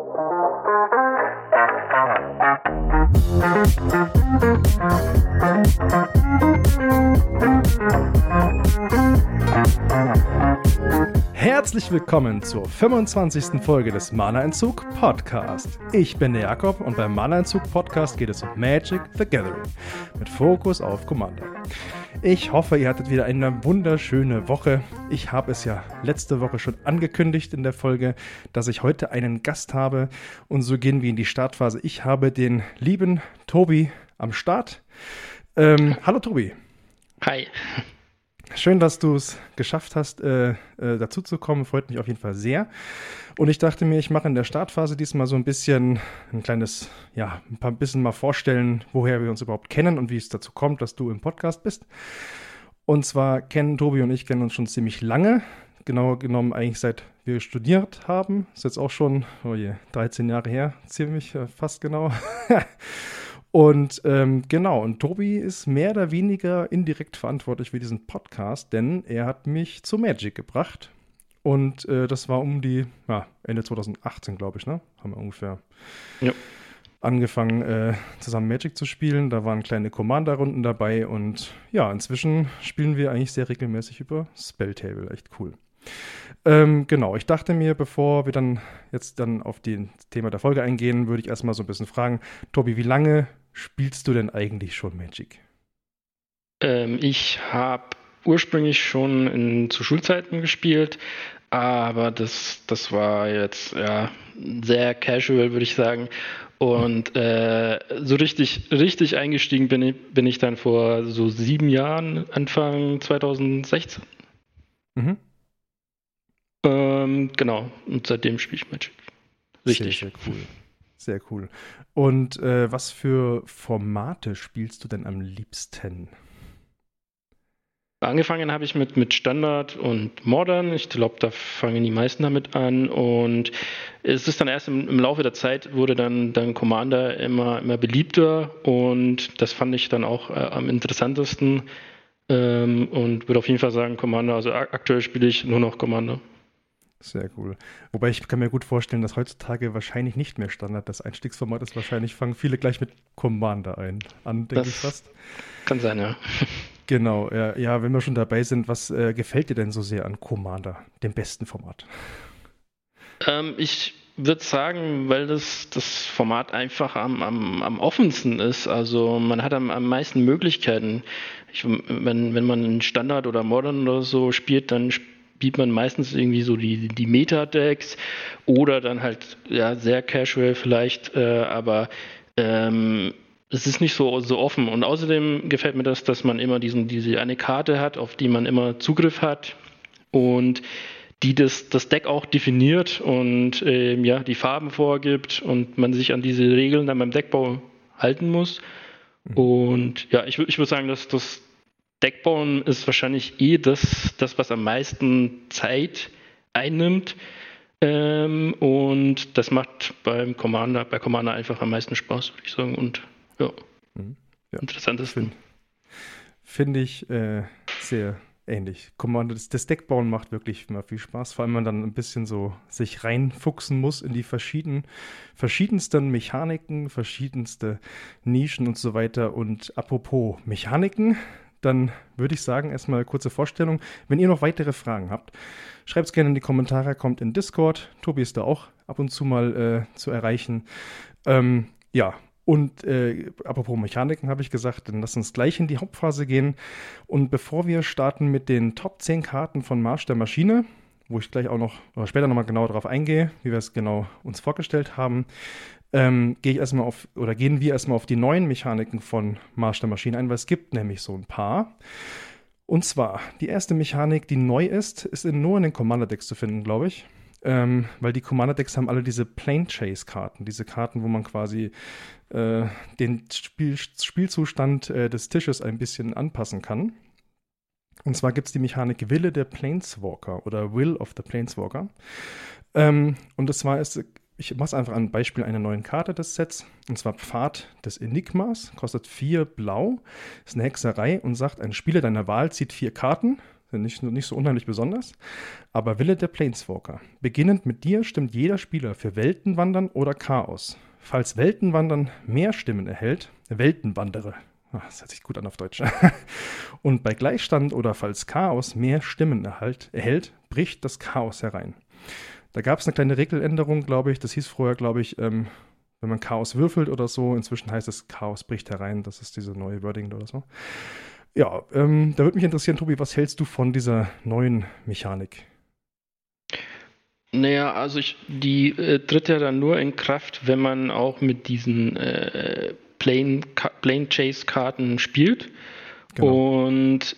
Herzlich willkommen zur 25. Folge des Mana-Entzug Podcast. Ich bin der Jakob und beim Mana-Entzug Podcast geht es um Magic the Gathering mit Fokus auf Commander. Ich hoffe, ihr hattet wieder eine wunderschöne Woche. Ich habe es ja letzte Woche schon angekündigt in der Folge, dass ich heute einen Gast habe und so gehen wir in die Startphase. Ich habe den lieben Tobi am Start. Hallo Tobi. Hi. Schön, dass du es geschafft hast, dazu zu kommen. Freut mich auf jeden Fall sehr. Und ich dachte mir, ich mache in der Startphase diesmal so ein bisschen ein paar bisschen mal vorstellen, woher wir uns überhaupt kennen und wie es dazu kommt, dass du im Podcast bist. Und zwar kennen Tobi und ich kennen uns schon ziemlich lange. Genauer genommen eigentlich seit wir studiert haben. Ist jetzt auch schon, 13 Jahre her, ziemlich fast genau. Und und Tobi ist mehr oder weniger indirekt verantwortlich für diesen Podcast, denn er hat mich zu Magic gebracht. Und das war Ende 2018, glaube ich, ne? Haben wir ungefähr angefangen, zusammen Magic zu spielen. Da waren kleine Commander-Runden dabei und ja, inzwischen spielen wir eigentlich sehr regelmäßig über Spelltable. Echt cool. Ich dachte mir, bevor wir dann auf das Thema der Folge eingehen, würde ich erstmal so ein bisschen fragen, Tobi, wie lange spielst du denn eigentlich schon Magic? Ich habe ursprünglich schon zu Schulzeiten gespielt, aber das war jetzt sehr casual, würde ich sagen. Und so richtig eingestiegen bin ich dann vor so 7 Jahren, Anfang 2016. Mhm. Genau, und seitdem spiele ich Magic. Richtig. Sehr, sehr cool. Sehr cool. Und was für Formate spielst du denn am liebsten? Angefangen habe ich mit Standard und Modern. Ich glaube, da fangen die meisten damit an. Und es ist dann erst im Laufe der Zeit wurde dann Commander immer beliebter. Und das fand ich dann auch am interessantesten. Und würde auf jeden Fall sagen Commander. Also aktuell spiele ich nur noch Commander. Sehr cool. Wobei ich kann mir gut vorstellen, dass heutzutage wahrscheinlich nicht mehr Standard das Einstiegsformat ist. Wahrscheinlich fangen viele gleich mit Commander an, denke ich fast. Kann sein, ja. Genau, ja, wenn wir schon dabei sind, was gefällt dir denn so sehr an Commander, dem besten Format? Ich würde sagen, weil das Format einfach am offensten ist. Also man hat am meisten Möglichkeiten. Wenn man einen Standard oder Modern oder so spielt, dann spielt man meistens irgendwie so die Meta-Decks oder dann halt sehr casual vielleicht, aber es ist nicht so offen. Und außerdem gefällt mir das, dass man immer diese eine Karte hat, auf die man immer Zugriff hat und die das Deck auch definiert und die Farben vorgibt und man sich an diese Regeln dann beim Deckbau halten muss. Und ja, ich würde sagen, dass das Deckbauen ist wahrscheinlich das, was am meisten Zeit einnimmt. Und das macht bei Commander einfach am meisten Spaß, würde ich sagen. Und interessantesten. Finde ich sehr ähnlich. Commander, das Deckbauen macht wirklich immer viel Spaß, vor allem wenn man dann ein bisschen so sich reinfuchsen muss in die verschiedensten Mechaniken, verschiedenste Nischen und so weiter. Und apropos Mechaniken, dann würde ich sagen, erstmal eine kurze Vorstellung. Wenn ihr noch weitere Fragen habt, schreibt es gerne in die Kommentare, kommt in Discord. Tobi ist da auch ab und zu mal zu erreichen. Apropos Mechaniken habe ich gesagt, dann lass uns gleich in die Hauptphase gehen. Und bevor wir starten mit den Top 10 Karten von Marsch der Maschine, wo ich gleich auch noch oder später nochmal genau darauf eingehe, wie wir es genau uns vorgestellt haben, gehen wir erstmal auf die neuen Mechaniken von Marsch der Maschine ein, weil es gibt nämlich so ein paar. Und zwar, die erste Mechanik, die neu ist nur in den Commander-Decks zu finden, glaube ich. Weil die Commander-Decks haben alle diese Plane Chase-Karten, diese Karten, wo man quasi den Spielzustand des Tisches ein bisschen anpassen kann. Und zwar gibt es die Mechanik Wille der Planeswalker oder Will of the Planeswalker. Und das war ich mache einfach ein Beispiel einer neuen Karte des Sets, und zwar Pfad des Enigmas, kostet 4 Blau, ist eine Hexerei und sagt, ein Spieler deiner Wahl zieht 4 Karten, nicht so unheimlich besonders. Aber Wille der Planeswalker. Beginnend mit dir stimmt jeder Spieler für Weltenwandern oder Chaos. Falls Weltenwandern mehr Stimmen erhält, Weltenwandere. Das hört sich gut an auf Deutsch. Und bei Gleichstand oder falls Chaos mehr Stimmen erhält, bricht das Chaos herein. Da gab es eine kleine Regeländerung, glaube ich. Das hieß vorher, glaube ich, wenn man Chaos würfelt oder so. Inzwischen heißt es, Chaos bricht herein. Das ist diese neue Wording oder so. Ja, da würde mich interessieren, Tobi, was hältst du von dieser neuen Mechanik? Naja, also die tritt ja dann nur in Kraft, wenn man auch mit diesen Plane Chase Karten spielt. Genau. Und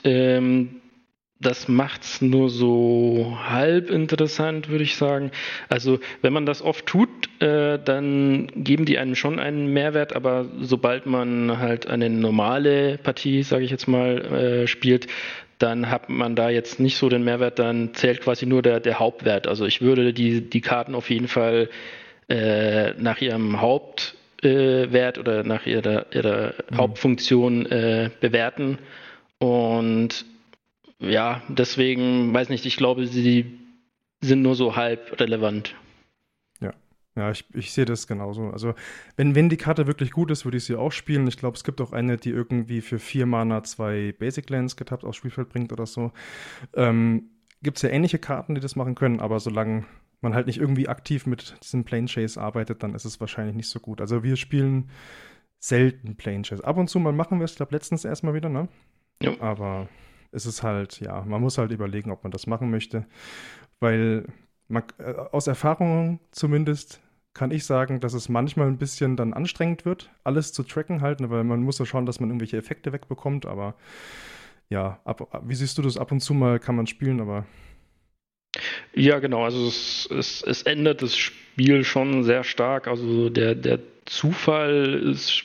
das macht's nur so halb interessant, würde ich sagen. Also wenn man das oft tut, dann geben die einem schon einen Mehrwert, aber sobald man halt eine normale Partie, sage ich jetzt mal, spielt, dann hat man da jetzt nicht so den Mehrwert, dann zählt quasi nur der Hauptwert. Also ich würde die Karten auf jeden Fall nach ihrem Hauptwert oder nach ihrer Hauptfunktion bewerten. Und ja, deswegen, weiß nicht, ich glaube, sie sind nur so halb relevant. Ja, ich sehe das genauso. Also, wenn die Karte wirklich gut ist, würde ich sie auch spielen. Ich glaube, es gibt auch eine, die irgendwie für 4 Mana 2 Basic Lands getappt aufs Spielfeld bringt oder so. Gibt es ja ähnliche Karten, die das machen können, aber solange man halt nicht irgendwie aktiv mit diesem Plane Chase arbeitet, dann ist es wahrscheinlich nicht so gut. Also, wir spielen selten Plane Chase. Ab und zu mal machen wir es, ich glaube, letztens erstmal wieder, ne? Jo. Aber es ist halt, ja, man muss halt überlegen, ob man das machen möchte, weil aus Erfahrung zumindest kann ich sagen, dass es manchmal ein bisschen dann anstrengend wird, alles zu tracken halt, ne, weil man muss ja schauen, dass man irgendwelche Effekte wegbekommt, aber ja, wie siehst du das? Ab und zu mal kann man spielen, aber Ja, genau, also es ändert das Spiel schon sehr stark. Also der Zufall ist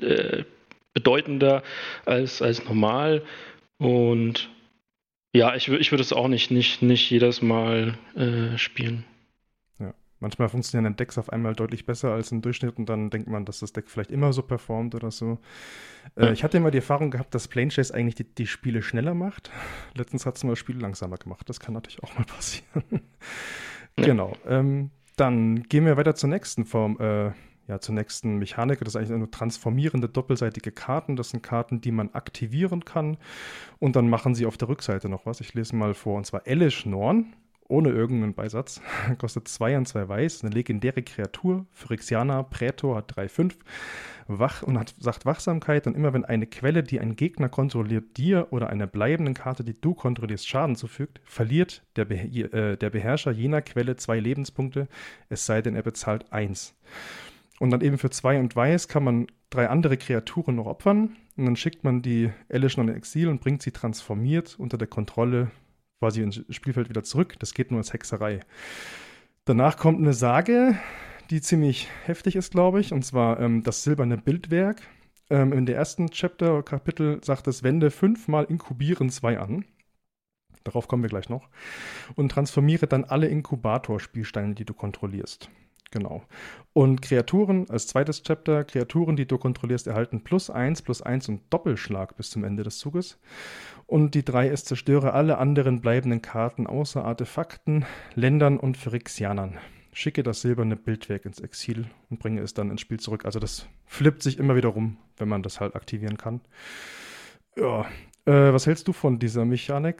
bedeutender als normal. Und ja, ich würde es auch nicht jedes Mal spielen. ja. Manchmal funktionieren Decks auf einmal deutlich besser als im Durchschnitt und dann denkt man, dass das Deck vielleicht immer so performt oder so. Ja, Ich hatte immer die Erfahrung gehabt, dass Plane Chase eigentlich die Spiele schneller macht. Letztens hat es mal Spiele langsamer gemacht. Das kann natürlich auch mal passieren. ja. Genau. Dann gehen wir weiter zur nächsten Form, ja, zur nächsten Mechanik. Das ist eigentlich eine transformierende doppelseitige Karten. Das sind Karten, die man aktivieren kann. Und dann machen sie auf der Rückseite noch was. Ich lese mal vor. Und zwar Elesh Norn. Ohne irgendeinen Beisatz. Kostet 2 und 2 weiß. Eine legendäre Kreatur. Phyrexianer. Prätor hat 3/5. Wach und sagt Wachsamkeit. Und immer wenn eine Quelle, die ein Gegner kontrolliert, dir oder einer bleibenden Karte, die du kontrollierst, Schaden zufügt, verliert der Beherrscher jener Quelle 2 Lebenspunkte, es sei denn, er bezahlt 1. Und dann eben für 2 und weiß kann man 3 andere Kreaturen noch opfern. Und dann schickt man die Elesh noch in Exil und bringt sie transformiert unter der Kontrolle quasi ins Spielfeld wieder zurück. Das geht nur als Hexerei. Danach kommt eine Sage, die ziemlich heftig ist, glaube ich. Und zwar das silberne Bildwerk. In der ersten Kapitel sagt es, wende 5-mal Inkubieren 2 an. Darauf kommen wir gleich noch. Und transformiere dann alle Inkubator-Spielsteine, die du kontrollierst. Genau. Und Kreaturen, als zweites Chapter, Kreaturen, die du kontrollierst, erhalten +1/+1 und Doppelschlag bis zum Ende des Zuges. Und die 3 ist, zerstöre alle anderen bleibenden Karten außer Artefakten, Ländern und Phyrexianern. Schicke das silberne Bildwerk ins Exil und bringe es dann ins Spiel zurück. Also das flippt sich immer wieder rum, wenn man das halt aktivieren kann. Ja, was hältst du von dieser Mechanik?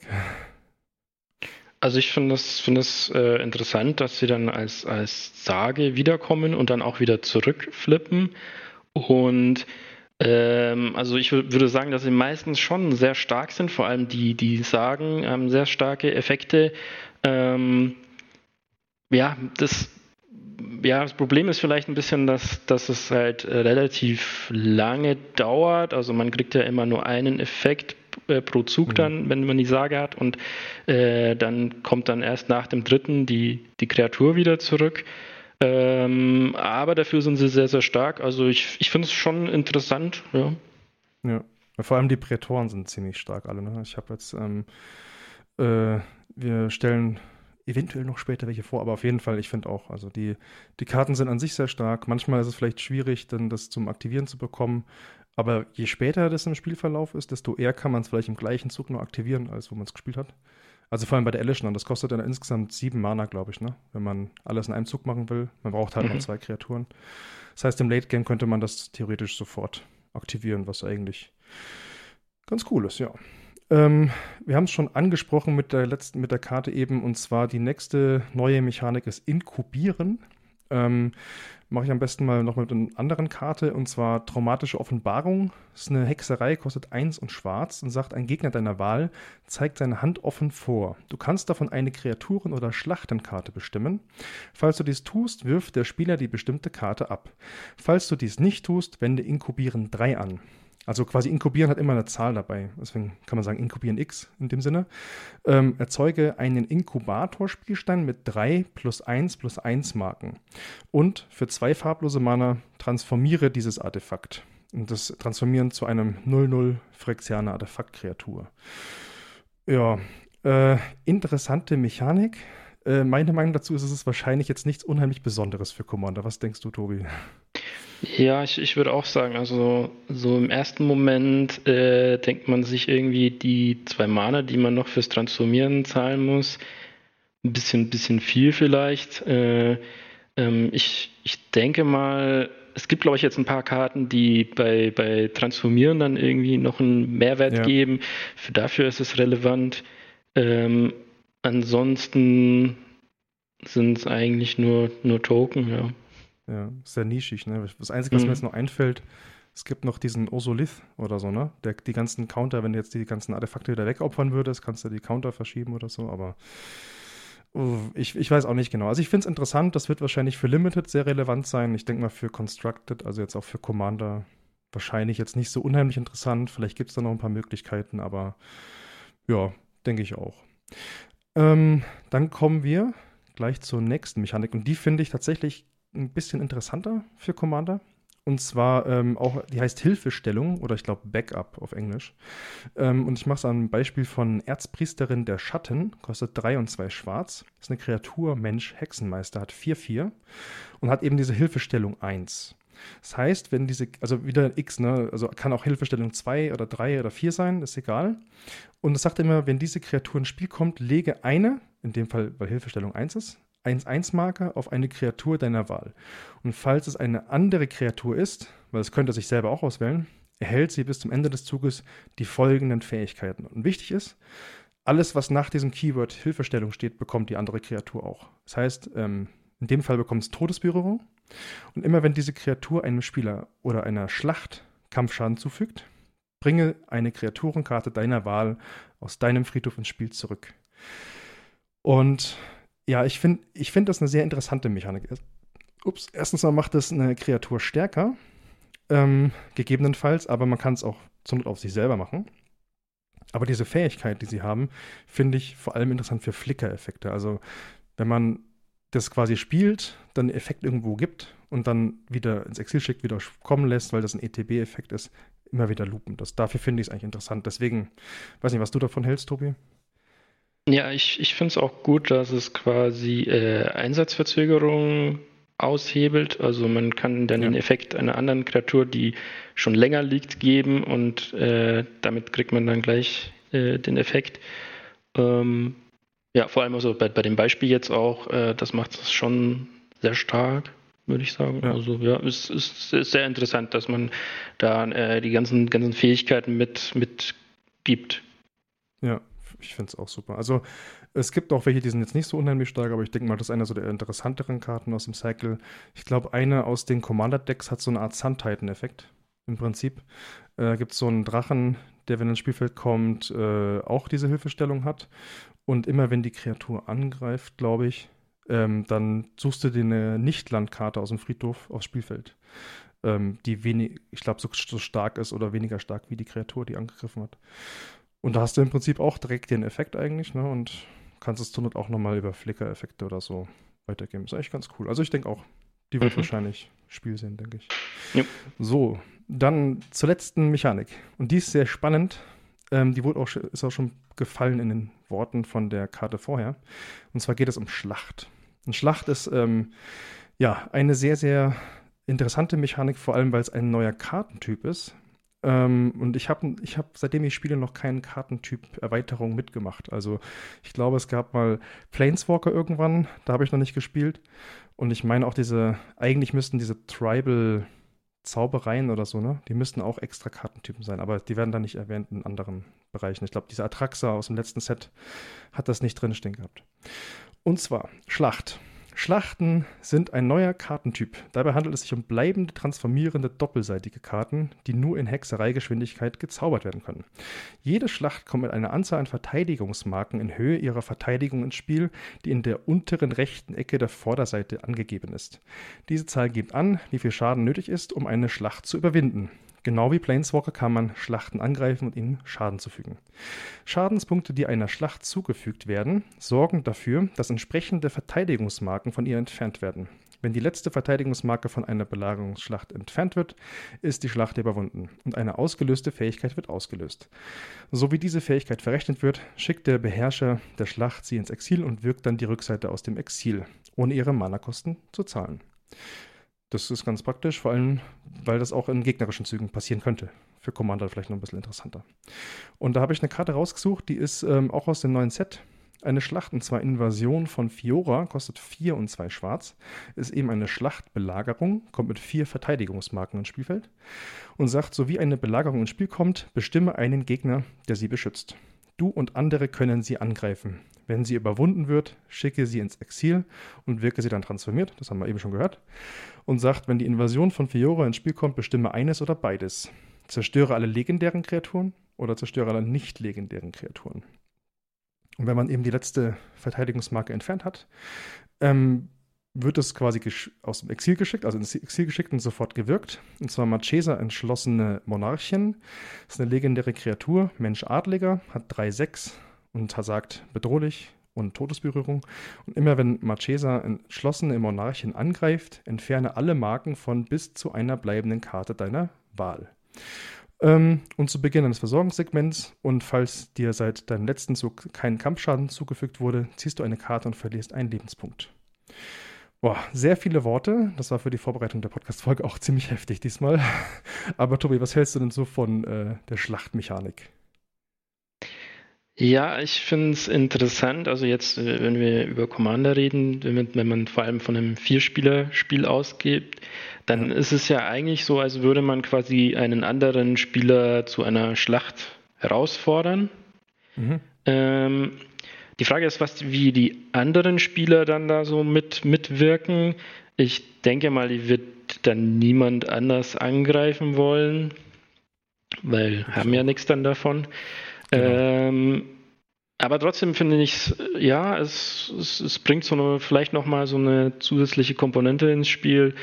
Also ich finde es interessant, dass sie dann als Sage wiederkommen und dann auch wieder zurückflippen. Und also ich würde sagen, dass sie meistens schon sehr stark sind, vor allem die Sagen haben sehr starke Effekte. Ähm, ja, das Problem ist vielleicht ein bisschen, dass es halt relativ lange dauert. Also man kriegt ja immer nur einen Effekt pro Zug dann, wenn man die Sage hat. Und dann kommt dann erst nach dem dritten die Kreatur wieder zurück. Aber dafür sind sie sehr, sehr stark. Also ich finde es schon interessant. Ja. Ja, vor allem die Prätoren sind ziemlich stark alle. Ne? Ich habe jetzt, wir stellen eventuell noch später welche vor, aber auf jeden Fall, ich finde auch, also die Karten sind an sich sehr stark. Manchmal ist es vielleicht schwierig, dann das zum Aktivieren zu bekommen, aber je später das im Spielverlauf ist, desto eher kann man es vielleicht im gleichen Zug nur aktivieren, als wo man es gespielt hat. Also vor allem bei der Elish, das kostet dann insgesamt 7 Mana, glaube ich, ne? Wenn man alles in einem Zug machen will. Man braucht halt noch 2 Kreaturen. Das heißt, im Late Game könnte man das theoretisch sofort aktivieren, was eigentlich ganz cool ist, ja. Wir haben es schon angesprochen mit der Karte eben, und zwar die nächste neue Mechanik ist Inkubieren. Mache ich am besten mal noch mit einer anderen Karte, und zwar Traumatische Offenbarung. Das ist eine Hexerei, kostet 1 und schwarz und sagt, ein Gegner deiner Wahl zeigt seine Hand offen vor. Du kannst davon eine Kreaturen- oder Schlachtenkarte bestimmen. Falls du dies tust, wirft der Spieler die bestimmte Karte ab. Falls du dies nicht tust, wende Inkubieren 3 an. Also quasi Inkubieren hat immer eine Zahl dabei. Deswegen kann man sagen Inkubieren X in dem Sinne. Erzeuge einen Inkubator-Spielstein mit 3 +1/+1 Marken. Und für 2 farblose Mana transformiere dieses Artefakt. Und das transformieren zu einem 0/0 Phyrexianer Artefakt-Kreatur. Ja, interessante Mechanik. Meine Meinung dazu ist, es ist wahrscheinlich jetzt nichts unheimlich Besonderes für Commander. Was denkst du, Tobi? Ja, ich würde auch sagen, also so im ersten Moment denkt man sich irgendwie die 2 Mana, die man noch fürs Transformieren zahlen muss, ein bisschen viel vielleicht. Ich denke mal, es gibt, glaube ich, jetzt ein paar Karten, die bei Transformieren dann irgendwie noch einen Mehrwert Ja, geben. Dafür ist es relevant. Ähm, Ansonsten sind es eigentlich nur Token, ja. ja, sehr nischig, ne? Das Einzige, was mir jetzt Mhm. noch einfällt, es gibt noch diesen Osolith oder so, ne? Die ganzen Counter, wenn du jetzt die ganzen Artefakte wieder wegopfern würdest, kannst du die Counter verschieben oder so, aber ich weiß auch nicht genau. Also ich finde es interessant, das wird wahrscheinlich für Limited sehr relevant sein. Ich denke mal für Constructed, also jetzt auch für Commander, wahrscheinlich jetzt nicht so unheimlich interessant. Vielleicht gibt es da noch ein paar Möglichkeiten, aber ja, denke ich auch. Dann kommen wir gleich zur nächsten Mechanik, und die finde ich tatsächlich ein bisschen interessanter für Commander. Und zwar auch, die heißt Hilfestellung oder ich glaube Backup auf Englisch. Und ich mache es am Beispiel von Erzpriesterin der Schatten, kostet 3 und 2 schwarz. Ist eine Kreatur, Mensch, Hexenmeister, hat 4/4 und hat eben diese Hilfestellung 1. Das heißt, wenn diese, also wieder X, ne, also kann auch Hilfestellung 2 oder 3 oder 4 sein, ist egal. Und es sagt immer, wenn diese Kreatur ins Spiel kommt, lege eine, in dem Fall, weil Hilfestellung 1 ist, 1/1-Marker auf eine Kreatur deiner Wahl. Und falls es eine andere Kreatur ist, weil es könnte sich selber auch auswählen, erhält sie bis zum Ende des Zuges die folgenden Fähigkeiten. Und wichtig ist, alles, was nach diesem Keyword Hilfestellung steht, bekommt die andere Kreatur auch. Das heißt, in dem Fall bekommt es Todesberührung. Und immer wenn diese Kreatur einem Spieler oder einer Schlacht Kampfschaden zufügt, bringe eine Kreaturenkarte deiner Wahl aus deinem Friedhof ins Spiel zurück. Und ja, ich find das eine sehr interessante Mechanik. Erstens mal macht es eine Kreatur stärker, gegebenenfalls, aber man kann es auch zur Not auf sich selber machen. Aber diese Fähigkeit, die sie haben, finde ich vor allem interessant für Flicker-Effekte. Also, wenn man das quasi spielt, dann einen Effekt irgendwo gibt und dann wieder ins Exil schickt, wieder kommen lässt, weil das ein ETB-Effekt ist, immer wieder loopen. Dafür finde ich es eigentlich interessant. Deswegen, weiß nicht, was du davon hältst, Tobi? Ja, ich finde es auch gut, dass es quasi Einsatzverzögerung aushebelt. Also man kann dann Ja, den Effekt einer anderen Kreatur, die schon länger liegt, geben und damit kriegt man dann gleich den Effekt. Ähm, ja, vor allem also bei dem Beispiel jetzt auch, das macht es schon sehr stark, würde ich sagen. ja, Also ja, ist sehr interessant, dass man da die ganzen Fähigkeiten mit gibt. ja, ich finde es auch super. Also, es gibt auch welche, die sind jetzt nicht so unheimlich stark, aber ich denke mal, das ist eine so der interessanteren Karten aus dem Cycle. Ich glaube, eine aus den Commander-Decks hat so eine Art Sun Titan-Effekt. Im Prinzip gibt es so einen Drachen, der, wenn ins Spielfeld kommt, auch diese Hilfestellung hat. Und immer wenn die Kreatur angreift, glaube ich, dann suchst du dir eine Nicht-Landkarte aus dem Friedhof aufs Spielfeld, die wenig, ich glaube, so stark ist oder weniger stark wie die Kreatur, die angegriffen hat. Und da hast du im Prinzip auch direkt den Effekt eigentlich, ne? Und kannst es zur Not auch nochmal über Flicker-Effekte oder so weitergeben. Ist eigentlich ganz cool. Also ich denke auch, die wird Mhm. wahrscheinlich Spiel sehen, denke ich. Ja. So, dann zur letzten Mechanik. Und die ist sehr spannend. Die ist auch schon gefallen in den Worten von der Karte vorher. Und zwar geht es um Schlacht. Und Schlacht ist eine sehr, sehr interessante Mechanik, vor allem weil es ein neuer Kartentyp ist. Und ich hab, seitdem ich spiele, noch keinen Kartentyp-Erweiterung mitgemacht. Also ich glaube, es gab mal Planeswalker irgendwann, da habe ich noch nicht gespielt. Und ich meine auch eigentlich müssten diese Tribal-Zaubereien oder so, ne? Die müssten auch extra Kartentypen sein, aber die werden da nicht erwähnt in anderen Bereichen. Ich glaube, dieser Atraxa aus dem letzten Set hat das nicht drinstehen gehabt. Und zwar Schlacht. Schlachten sind ein neuer Kartentyp. Dabei handelt es sich um bleibende, transformierende, doppelseitige Karten, die nur in Hexereigeschwindigkeit gezaubert werden können. Jede Schlacht kommt mit einer Anzahl an Verteidigungsmarken in Höhe ihrer Verteidigung ins Spiel, die in der unteren rechten Ecke der Vorderseite angegeben ist. Diese Zahl gibt an, wie viel Schaden nötig ist, um eine Schlacht zu überwinden. Genau wie Planeswalker kann man Schlachten angreifen und ihnen Schaden zufügen. Schadenspunkte, die einer Schlacht zugefügt werden, sorgen dafür, dass entsprechende Verteidigungsmarken von ihr entfernt werden. Wenn die letzte Verteidigungsmarke von einer Belagerungsschlacht entfernt wird, ist die Schlacht überwunden und eine ausgelöste Fähigkeit wird ausgelöst. So wie diese Fähigkeit verrechnet wird, schickt der Beherrscher der Schlacht sie ins Exil und wirkt dann die Rückseite aus dem Exil, ohne ihre Mana-Kosten zu zahlen. Das ist ganz praktisch, vor allem, weil das auch in gegnerischen Zügen passieren könnte. Für Commander vielleicht noch ein bisschen interessanter. Und da habe ich eine Karte rausgesucht, die ist auch aus dem neuen Set. Eine Schlacht, und zwar Invasion von Fiora, kostet 4 und 2 Schwarz. Ist eben eine Schlachtbelagerung, kommt mit 4 Verteidigungsmarken ins Spielfeld und sagt, so wie eine Belagerung ins Spiel kommt, bestimme einen Gegner, der sie beschützt. Du und andere können sie angreifen. Wenn sie überwunden wird, schicke sie ins Exil und wirke sie dann transformiert, das haben wir eben schon gehört, und sagt, wenn die Invasion von Fiora ins Spiel kommt, bestimme eines oder beides. Zerstöre alle legendären Kreaturen oder zerstöre alle nicht legendären Kreaturen. Und wenn man eben die letzte Verteidigungsmarke entfernt hat, wird es quasi aus dem Exil geschickt, also ins Exil geschickt und sofort gewirkt. Und zwar Marchesa, entschlossene Monarchin. Das ist eine legendäre Kreatur, Mensch-Adliger, hat 3/6 und sagt bedrohlich und Todesberührung. Und immer wenn Marchesa entschlossene Monarchin angreift, entferne alle Marken von bis zu einer bleibenden Karte deiner Wahl. Und zu Beginn eines Versorgungssegments und falls dir seit deinem letzten Zug kein Kampfschaden zugefügt wurde, ziehst du eine Karte und verlierst einen Lebenspunkt. Boah, sehr viele Worte. Das war für die Vorbereitung der Podcast-Folge auch ziemlich heftig diesmal. Aber Tobi, was hältst du denn so von der Schlachtmechanik? Ja, ich finde es interessant. Also jetzt, wenn wir über Commander reden, wenn man vor allem von einem Vierspieler-Spiel ausgeht, dann ist es ja eigentlich so, als würde man quasi einen anderen Spieler zu einer Schlacht herausfordern. Die Frage ist, wie die anderen Spieler dann da so mitwirken. Ich denke mal, die wird dann niemand anders angreifen wollen, weil haben ja nichts dann davon. Genau. Aber trotzdem finde ich, ja, es bringt vielleicht nochmal so eine zusätzliche Komponente ins Spiel.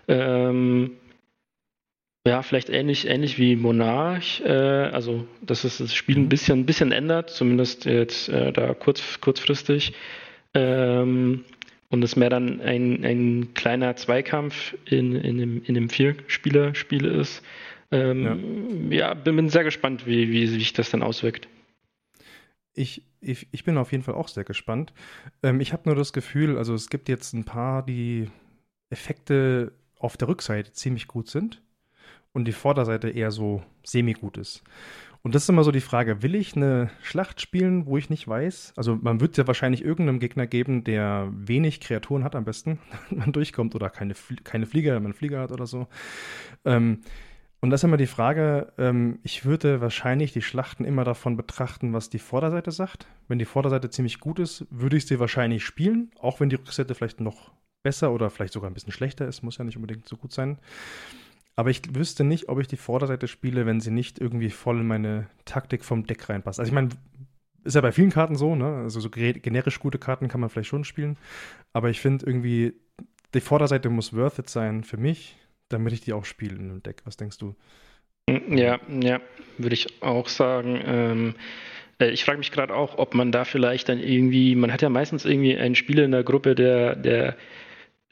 Ja, vielleicht ähnlich wie Monarch, also dass es das Spiel ein bisschen ändert, zumindest jetzt da kurzfristig. Und es mehr dann ein kleiner Zweikampf in einem Vierspieler-Spiel ist. Ja, bin sehr gespannt, wie sich das dann auswirkt. Ich bin auf jeden Fall auch sehr gespannt. Ich habe nur das Gefühl, also es gibt jetzt ein paar, die Effekte auf der Rückseite ziemlich gut sind und die Vorderseite eher so semi-gut ist. Und das ist immer so die Frage, will ich eine Schlacht spielen, wo ich nicht weiß? Also man wird ja wahrscheinlich irgendeinem Gegner geben, der wenig Kreaturen hat am besten, wenn man durchkommt oder keine Flieger, wenn man einen Flieger hat oder so. Und das ist immer die Frage, ich würde wahrscheinlich die Schlachten immer davon betrachten, was die Vorderseite sagt. Wenn die Vorderseite ziemlich gut ist, würde ich sie wahrscheinlich spielen, auch wenn die Rückseite vielleicht noch besser oder vielleicht sogar ein bisschen schlechter ist, muss ja nicht unbedingt so gut sein. Aber ich wüsste nicht, ob ich die Vorderseite spiele, wenn sie nicht irgendwie voll in meine Taktik vom Deck reinpasst. Also ich meine, ist ja bei vielen Karten so, ne? Also so generisch gute Karten kann man vielleicht schon spielen. Aber ich finde irgendwie, die Vorderseite muss worth it sein für mich, damit ich die auch spiele in einem Deck. Was denkst du? Ja, würde ich auch sagen. Ich frage mich gerade auch, ob man da vielleicht dann irgendwie, man hat ja meistens irgendwie einen Spieler in der Gruppe, der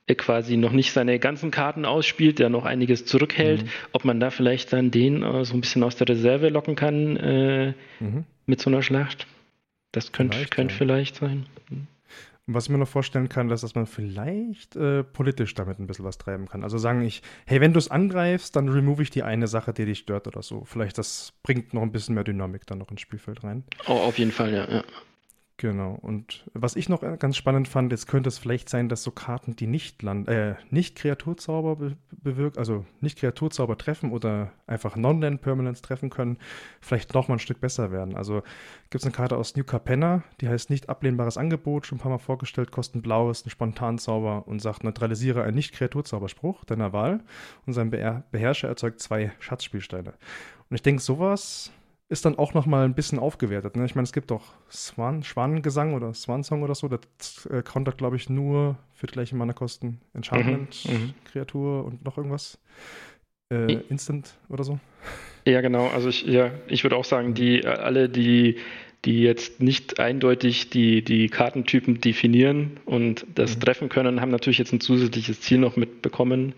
quasi noch nicht seine ganzen Karten ausspielt, der noch einiges zurückhält, ob man da vielleicht dann den so ein bisschen aus der Reserve locken kann Mhm. mit so einer Schlacht. Das könnte Ja. vielleicht sein. Und was ich mir noch vorstellen kann, ist, dass man vielleicht politisch damit ein bisschen was treiben kann. Also sagen ich, hey, wenn du es angreifst, dann remove ich die eine Sache, die dich stört oder so. Vielleicht das bringt noch ein bisschen mehr Dynamik dann noch ins Spielfeld rein. Oh, auf jeden Fall, ja. Genau. Und was ich noch ganz spannend fand, jetzt könnte es vielleicht sein, dass so Karten, die nicht Kreaturzauber bewirken, also nicht Kreaturzauber treffen oder einfach Non-Land-Permanents treffen können, vielleicht noch mal ein Stück besser werden. Also gibt es eine Karte aus New Capenna, die heißt nicht ablehnbares Angebot, schon ein paar Mal vorgestellt, kostet ein blaues, ein Spontanzauber und sagt, neutralisiere einen Nicht-Kreaturzauberspruch deiner Wahl und sein Beherrscher erzeugt 2 Schatzspielsteine. Und ich denke, sowas ist dann auch noch mal ein bisschen aufgewertet. Ne? Ich meine, es gibt doch Schwanengesang oder Swansong oder so. Das countert, glaube ich, nur für die gleichen Mana-Kosten Enchantment, Kreatur und noch irgendwas. Instant oder so. Ja, genau. Also ich würde auch sagen, die jetzt nicht eindeutig die Kartentypen definieren und das treffen können, haben natürlich jetzt ein zusätzliches Ziel noch mitbekommen.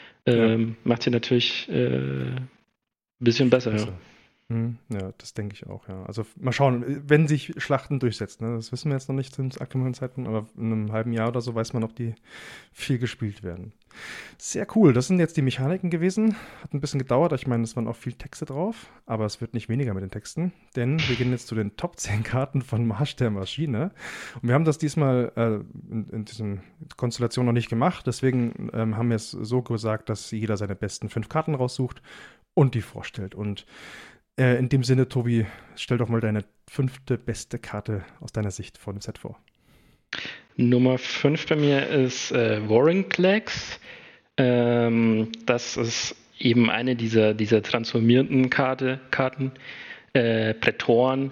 Macht sie natürlich ein bisschen besser. Ja. Ja, das denke ich auch, ja. Also mal schauen, wenn sich Schlachten durchsetzen. Ne? Das wissen wir jetzt noch nicht zum aktuellen Zeitpunkt, aber in einem halben Jahr oder so weiß man, ob die viel gespielt werden. Sehr cool, das sind jetzt die Mechaniken gewesen. Hat ein bisschen gedauert, ich meine, es waren auch viel Texte drauf, aber es wird nicht weniger mit den Texten, denn wir gehen jetzt zu den Top 10 Karten von Marsch der Maschine. Und wir haben das diesmal in dieser Konstellation noch nicht gemacht, deswegen haben wir es so gesagt, dass jeder seine besten 5 Karten raussucht und die vorstellt. Und in dem Sinne, Tobi, stell doch mal deine 5. beste Karte aus deiner Sicht vor dem Set vor. Nummer 5 bei mir ist Vorinclex. Das ist eben eine dieser transformierten Karten. Prätoren.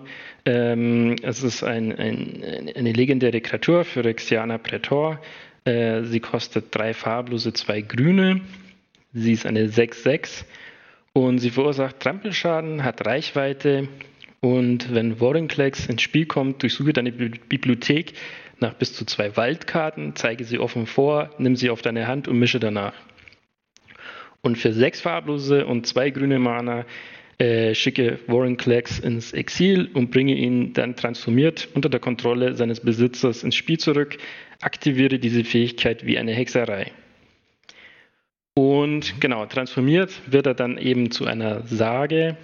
Es ist eine legendäre Kreatur, Phyrexianer Prätor. Sie kostet 3 farblose, 2 grüne. Sie ist eine 6/6. Und sie verursacht Trampelschaden, hat Reichweite und wenn Vorinclex ins Spiel kommt, durchsuche deine Bibliothek nach bis zu 2 Waldkarten, zeige sie offen vor, nimm sie auf deine Hand und mische danach. Und für 6 farblose und 2 grüne Mana schicke Vorinclex ins Exil und bringe ihn dann transformiert unter der Kontrolle seines Besitzers ins Spiel zurück, aktiviere diese Fähigkeit wie eine Hexerei. Und genau, transformiert wird er dann eben zu einer Sage.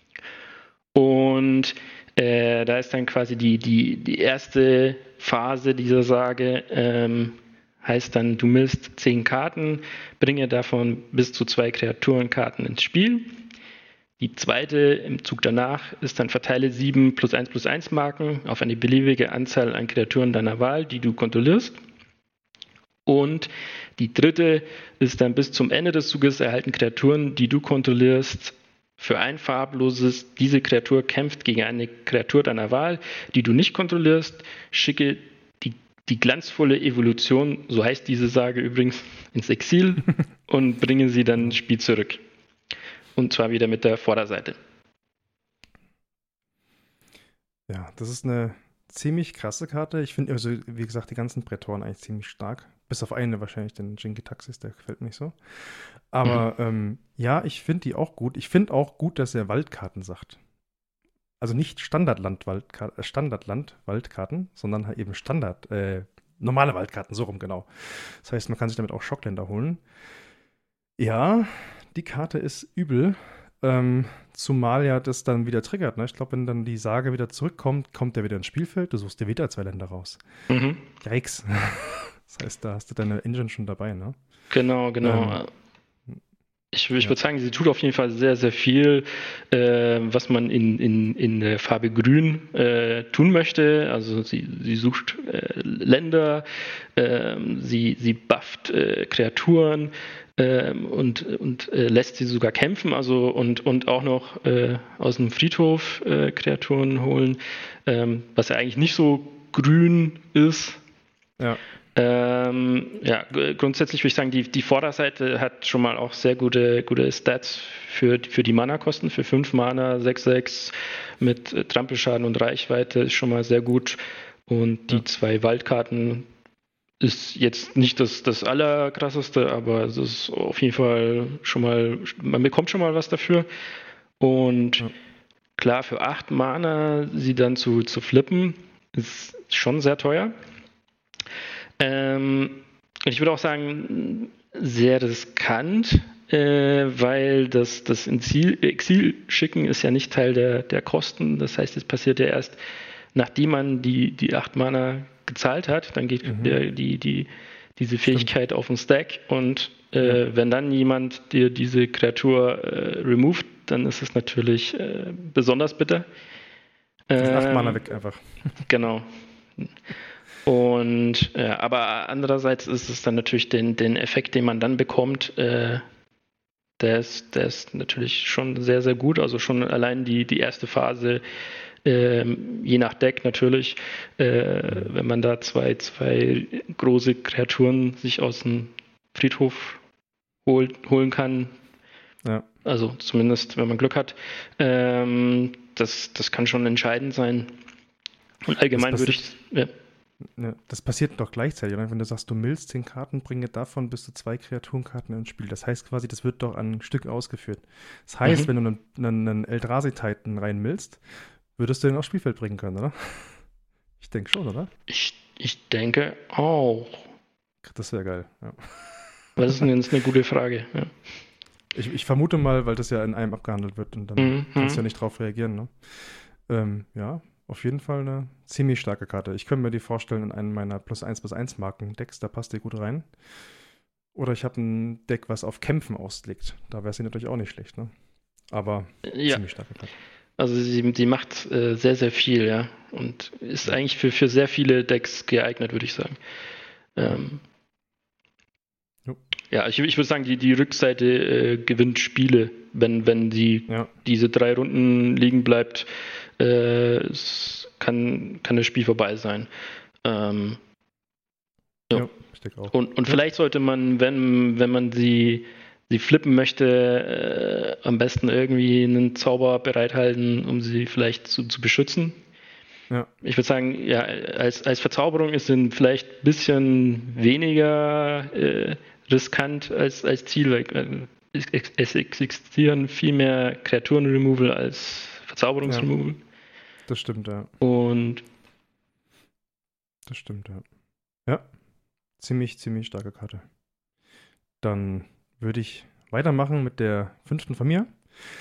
Und da ist dann quasi die erste Phase dieser Sage, heißt dann, du misst 10 Karten, bringe davon bis zu 2 Kreaturenkarten ins Spiel. Die zweite im Zug danach ist dann, verteile 7 +1/+1 Marken auf eine beliebige Anzahl an Kreaturen deiner Wahl, die du kontrollierst. Und die dritte ist dann, bis zum Ende des Zuges erhalten Kreaturen, die du kontrollierst, für ein farbloses. Diese Kreatur kämpft gegen eine Kreatur deiner Wahl, die du nicht kontrollierst. Schicke die glanzvolle Evolution, so heißt diese Sage übrigens, ins Exil und bringe sie dann ins Spiel zurück. Und zwar wieder mit der Vorderseite. Ja, das ist eine ziemlich krasse Karte. Ich finde, also wie gesagt, die ganzen Prätoren eigentlich ziemlich stark. Bis auf eine wahrscheinlich, den Jin-Gitaxias, der gefällt mir nicht so. Aber ja, ich finde die auch gut. Ich finde auch gut, dass er Waldkarten sagt. Also nicht Standardland-Waldkarten, sondern halt eben normale Waldkarten, so rum, genau. Das heißt, man kann sich damit auch Schockländer holen. Ja, die Karte ist übel. Zumal ja das dann wieder triggert. Ne? Ich glaube, wenn dann die Sage wieder zurückkommt, kommt der wieder ins Spielfeld. Du suchst dir wieder 2 Länder raus. Yikes. Das heißt, da hast du deine Engine schon dabei, ne? Genau. Ich würde sagen, sie tut auf jeden Fall sehr, sehr viel, was man in der Farbe Grün tun möchte. Also sie sucht Länder, sie bufft Kreaturen und lässt sie sogar kämpfen, also und auch noch aus dem Friedhof Kreaturen holen, was ja eigentlich nicht so grün ist. Ja. Grundsätzlich würde ich sagen, die Vorderseite hat schon mal auch sehr gute Stats für die Mana-Kosten. Für 5 Mana, 6/6 mit Trampelschaden und Reichweite ist schon mal sehr gut. Und die 2 Waldkarten ist jetzt nicht das Allerkrasseste, aber es ist auf jeden Fall schon mal, man bekommt schon mal was dafür. Und Ja. klar, für 8 Mana sie dann zu flippen, ist schon sehr teuer. Und ich würde auch sagen, sehr riskant, weil das Exil schicken ist ja nicht Teil der Kosten. Das heißt, es passiert ja erst, nachdem man die 8 Mana gezahlt hat, dann geht Mhm. diese Stimmt. Fähigkeit auf den Stack und Ja. wenn dann jemand dir diese Kreatur removed, dann ist es natürlich besonders bitter. Das sind 8 Mana Ähm, weg einfach. genau. Und aber andererseits ist es dann natürlich den Effekt, den man dann bekommt, der ist natürlich schon sehr, sehr gut. Also schon allein die erste Phase, je nach Deck natürlich, Mhm. wenn man da zwei große Kreaturen sich aus dem Friedhof holen kann, Ja. also zumindest wenn man Glück hat, das kann schon entscheidend sein. Und Das allgemein würde passiert, ich, ja. ja, das passiert doch gleichzeitig, oder? Wenn du sagst, du millst 10 Karten, bringe davon bis zu 2 Kreaturenkarten ins Spiel. Das heißt quasi, das wird doch an Stück ausgeführt. Das heißt, Mhm. wenn du einen Eldrazi-Titan reinmillst, würdest du den aufs Spielfeld bringen können, oder? Ich denke schon, oder? Ich denke auch. Das wäre geil. Ja. Was ist denn jetzt eine gute Frage? Ja. Ich vermute mal, weil das ja in einem abgehandelt wird und dann kannst du ja Mhm. nicht drauf reagieren, ne? Ja, auf jeden Fall eine ziemlich starke Karte. Ich könnte mir die vorstellen in einem meiner +1/+1 Marken-Decks, da passt die gut rein. Oder ich habe ein Deck, was auf Kämpfen auslegt. Da wäre sie natürlich auch nicht schlecht, ne? Aber Ja, ziemlich starke Karte. also sie macht sehr, sehr viel, ja. Und ist Ja, eigentlich für sehr viele Decks geeignet, würde ich sagen. ja. Ähm, Jo. ja, ich würde sagen, die Rückseite gewinnt Spiele, wenn sie Ja, diese 3 Runden liegen bleibt, es kann das Spiel vorbei sein. Ähm, ja. ja, ich denke auch. Und Ja, vielleicht sollte man, wenn man sie flippen möchte, am besten irgendwie einen Zauber bereithalten, um sie vielleicht zu beschützen. ja, Ich würde sagen, ja, als Verzauberung ist sie vielleicht ein bisschen weniger riskant als Ziel, weil es existieren viel mehr Kreaturen-Removal als ja, Verzauberungs-Removal. das stimmt, ja. Und Das stimmt, ja. Ja, ziemlich, ziemlich starke Karte. Dann würde ich weitermachen mit der 5. von mir.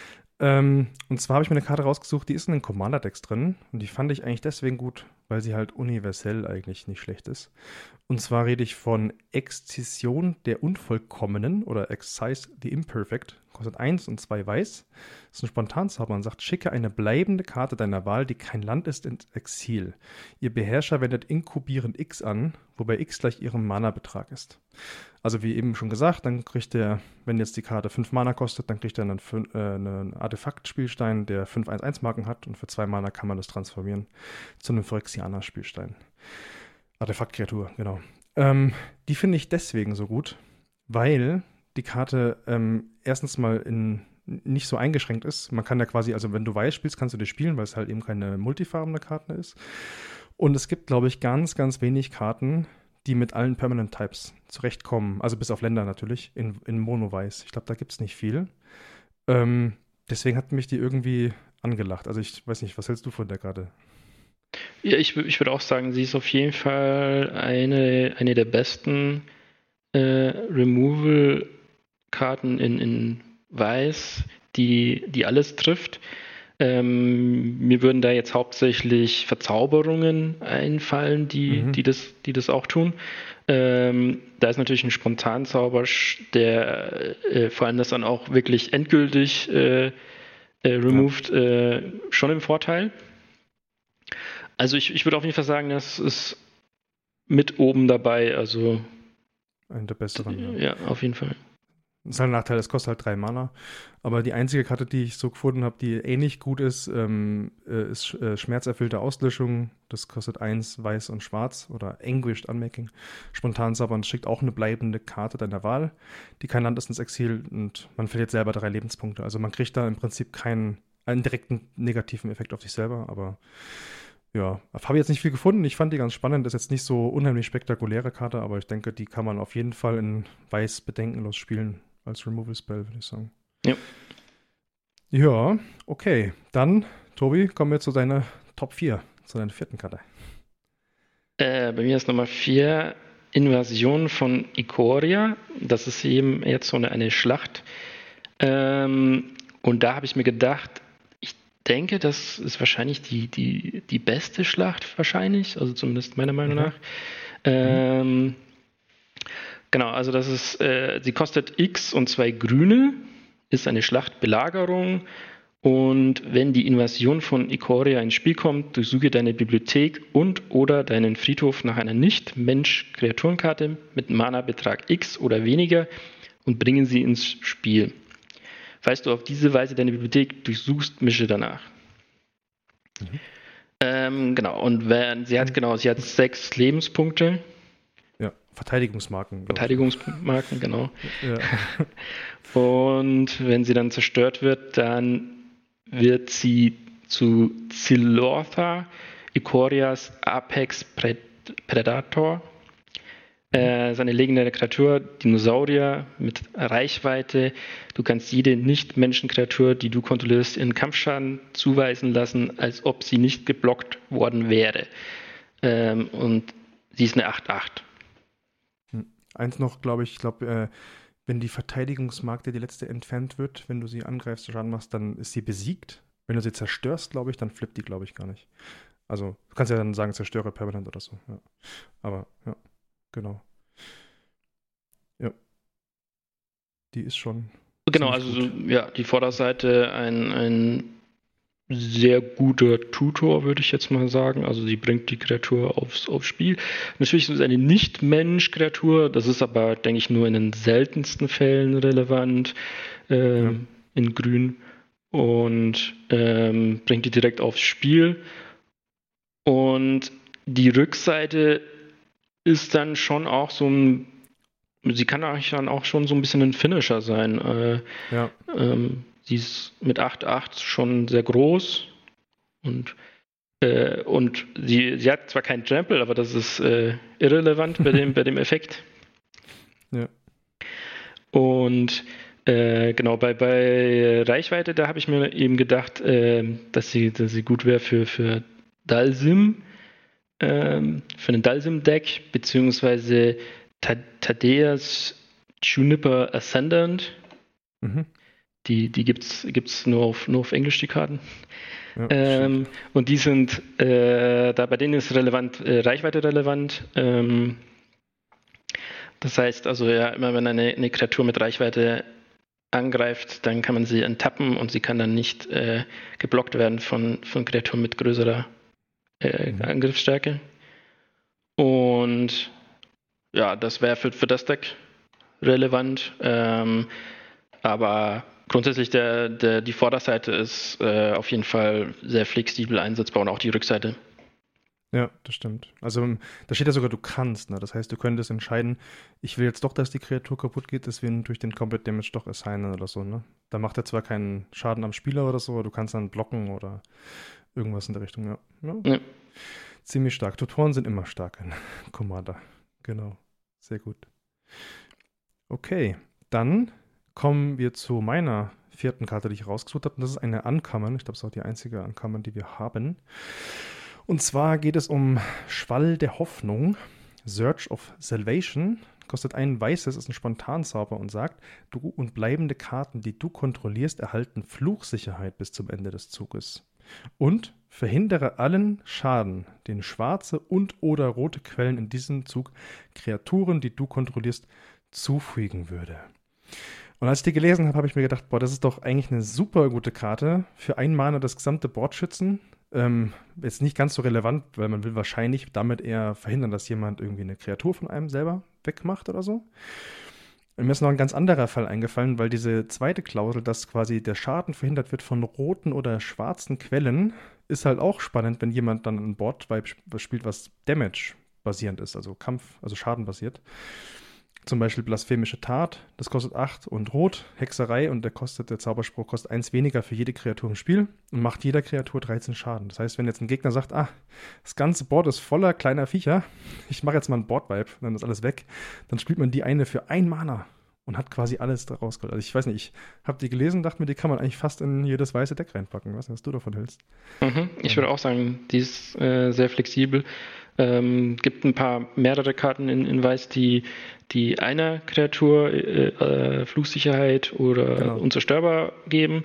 Und zwar habe ich mir eine Karte rausgesucht, die ist in den Commander-Decks drin. Und die fand ich eigentlich deswegen gut, weil sie halt universell eigentlich nicht schlecht ist. Und zwar rede ich von Exzision der Unvollkommenen oder Excise the Imperfect. Kostet 1 und 2 weiß. Das ist ein Spontanzauber und sagt, schicke eine bleibende Karte deiner Wahl, die kein Land ist, ins Exil. Ihr Beherrscher wendet inkubierend X an, wobei X gleich ihrem Mana-Betrag ist. Also wie eben schon gesagt, dann kriegt er, wenn jetzt die Karte 5 Mana kostet, dann kriegt er einen Artefakt-Spielstein, der 5 1/1 Marken hat und für 2 Mana kann man das transformieren zu einem Phyrexianer-Spielstein. Artefakt-Kreatur, genau. Die finde ich deswegen so gut, weil die Karte erstens mal nicht so eingeschränkt ist. Man kann ja quasi, also wenn du weiß spielst, kannst du die spielen, weil es halt eben keine multifarbene Karte ist. Und es gibt, glaube ich, ganz, ganz wenig Karten, die mit allen Permanent Types zurechtkommen. Also bis auf Länder natürlich, in Mono-Weiß. Ich glaube, da gibt es nicht viel. Ähm, deswegen hat mich die irgendwie angelacht. Also ich weiß nicht, was hältst du von der Karte? ja, ich würde auch sagen, sie ist auf jeden Fall eine der besten Removal-Karten in Weiß, die alles trifft. Mir würden da jetzt hauptsächlich Verzauberungen einfallen, Mhm. die das auch tun. Da ist natürlich ein Spontanzauber, der vor allem das dann auch wirklich endgültig Ja, removed, schon im Vorteil. Also ich würde auf jeden Fall sagen, das ist mit oben dabei. Also eine der besseren, ja. ja, auf jeden Fall. Das ist halt ein Nachteil, es kostet halt 3 Mana. Aber die einzige Karte, die ich so gefunden habe, die ähnlich gut ist schmerzerfüllte Auslöschung. Das kostet 1 weiß und schwarz oder Anguished Unmaking. Spontanzaubern schickt auch eine bleibende Karte deiner Wahl, die kein Land ist ins Exil und man verliert selber 3 Lebenspunkte. Also man kriegt da im Prinzip einen direkten negativen Effekt auf sich selber, aber Ja, habe jetzt nicht viel gefunden. Ich fand die ganz spannend. Das ist jetzt nicht so unheimlich spektakuläre Karte, aber ich denke, die kann man auf jeden Fall in Weiß bedenkenlos spielen als Removal Spell, würde ich sagen. Ja. Ja, okay. Dann, Tobi, kommen wir zu deiner Top 4, zu deiner vierten Karte. Bei mir ist Nummer 4 Invasion von Ikoria. Das ist eben jetzt so eine Schlacht. Und da habe ich mir gedacht, ich denke, das ist wahrscheinlich die beste Schlacht wahrscheinlich, also zumindest meiner Meinung nach. Genau, also das ist, sie kostet X und 2 Grüne, ist eine Schlachtbelagerung. Und wenn die Invasion von Ikoria ins Spiel kommt, durchsuche deine Bibliothek und/oder deinen Friedhof nach einer Nicht-Mensch-Kreaturenkarte mit Mana-Betrag X oder weniger und bringe sie ins Spiel. Falls du auf diese Weise deine Bibliothek durchsuchst, mische danach. Genau, und sie hat 6 Lebenspunkte. Ja, Verteidigungsmarken. Verteidigungsmarken, genau. Ja. Und wenn sie dann zerstört wird, dann wird sie zu Zilortha, Ikorias Apex Predator. Seine legendäre Kreatur, Dinosaurier mit Reichweite. Du kannst jede Nicht-Menschen-Kreatur, die du kontrollierst, in Kampfschaden zuweisen lassen, als ob sie nicht geblockt worden wäre. Und sie ist eine 8/8. Eins noch, glaube ich, wenn die Verteidigungsmarke, die letzte, entfernt wird, wenn du sie angreifst, Schaden machst, dann ist sie besiegt. Wenn du sie zerstörst, glaube ich, dann flippt die, glaube ich, gar nicht. Also, du kannst ja dann sagen, zerstöre permanent oder so. Ja. Aber, ja, genau. Ja. Die ist schon. Genau, also ja, die Vorderseite ein sehr guter Tutor, würde ich jetzt mal sagen. Also sie bringt die Kreatur aufs Spiel. Natürlich ist es eine Nicht-Mensch-Kreatur, das ist aber, denke ich, nur in den seltensten Fällen relevant, in Grün, und bringt die direkt aufs Spiel. Und die Rückseite ist dann schon auch so ein, sie kann eigentlich dann auch schon so ein bisschen ein Finisher sein. Sie ist mit 8/8 schon sehr groß und sie hat zwar keinen Trample, aber das ist irrelevant bei dem Effekt. Ja. Und genau, bei Reichweite, da habe ich mir eben gedacht, dass sie gut wäre für Dalsim, für ein Dalsim-Deck, beziehungsweise Tadeas Juniper Ascendant. Die gibt's nur auf Englisch, die Karten. Ja, und die sind, bei denen ist relevant, Reichweite relevant. Das heißt also, ja, immer wenn eine Kreatur mit Reichweite angreift, dann kann man sie enttappen und sie kann dann nicht geblockt werden von Kreaturen mit größerer Angriffsstärke. Und ja, das wäre für das Deck relevant. Aber grundsätzlich die Vorderseite ist auf jeden Fall sehr flexibel einsetzbar und auch die Rückseite. Ja, das stimmt. Also da steht ja sogar, du kannst. Ne? Das heißt, du könntest entscheiden, ich will jetzt doch, dass die Kreatur kaputt geht, deswegen durch den Combat Damage doch assignen oder so. Ne? Da macht er zwar keinen Schaden am Spieler oder so, aber du kannst dann blocken oder irgendwas in der Richtung. Ja. Ziemlich stark. Tutoren sind immer stark in Commander. Genau. Sehr gut. Okay, dann kommen wir zu meiner vierten Karte, die ich rausgesucht habe. Und das ist eine Uncommon. Ich glaube, es ist auch die einzige Uncommon, die wir haben. Und zwar geht es um Schwall der Hoffnung, Search of Salvation. Kostet ein weißes, ist ein Spontanzauber und sagt, du und bleibende Karten, die du kontrollierst, erhalten Fluchsicherheit bis zum Ende des Zuges. Und verhindere allen Schaden, den schwarze und/oder rote Quellen in diesem Zug Kreaturen, die du kontrollierst, zufügen würde. Und als ich die gelesen habe, habe ich mir gedacht, boah, das ist doch eigentlich eine super gute Karte. Für ein Mana das gesamte Board schützen. Ist nicht ganz so relevant, weil man will wahrscheinlich damit eher verhindern, dass jemand irgendwie eine Kreatur von einem selber wegmacht oder so. Und mir ist noch ein ganz anderer Fall eingefallen, weil diese zweite Klausel, dass quasi der Schaden verhindert wird von roten oder schwarzen Quellen, ist halt auch spannend, wenn jemand dann ein Board spielt, was Damage-basierend ist, also Kampf, also Schaden basiert. zum Beispiel blasphemische Tat, das kostet 8 und Rot, Hexerei und der Zauberspruch kostet 1 weniger für jede Kreatur im Spiel und macht jeder Kreatur 13 Schaden. Das heißt, wenn jetzt ein Gegner sagt, das ganze Board ist voller kleiner Viecher, ich mache jetzt mal einen Board-Wipe, dann ist alles weg, dann spielt man die eine für 1 Mana und hat quasi alles daraus geholt. Also ich weiß nicht, ich habe die gelesen, dachte mir, die kann man eigentlich fast in jedes weiße Deck reinpacken. Ich weiß nicht, was du davon hältst. Ich würde auch sagen, die ist sehr flexibel. Gibt mehrere Karten in Weiß, die einer Kreatur Fluchsicherheit oder unzerstörbar geben.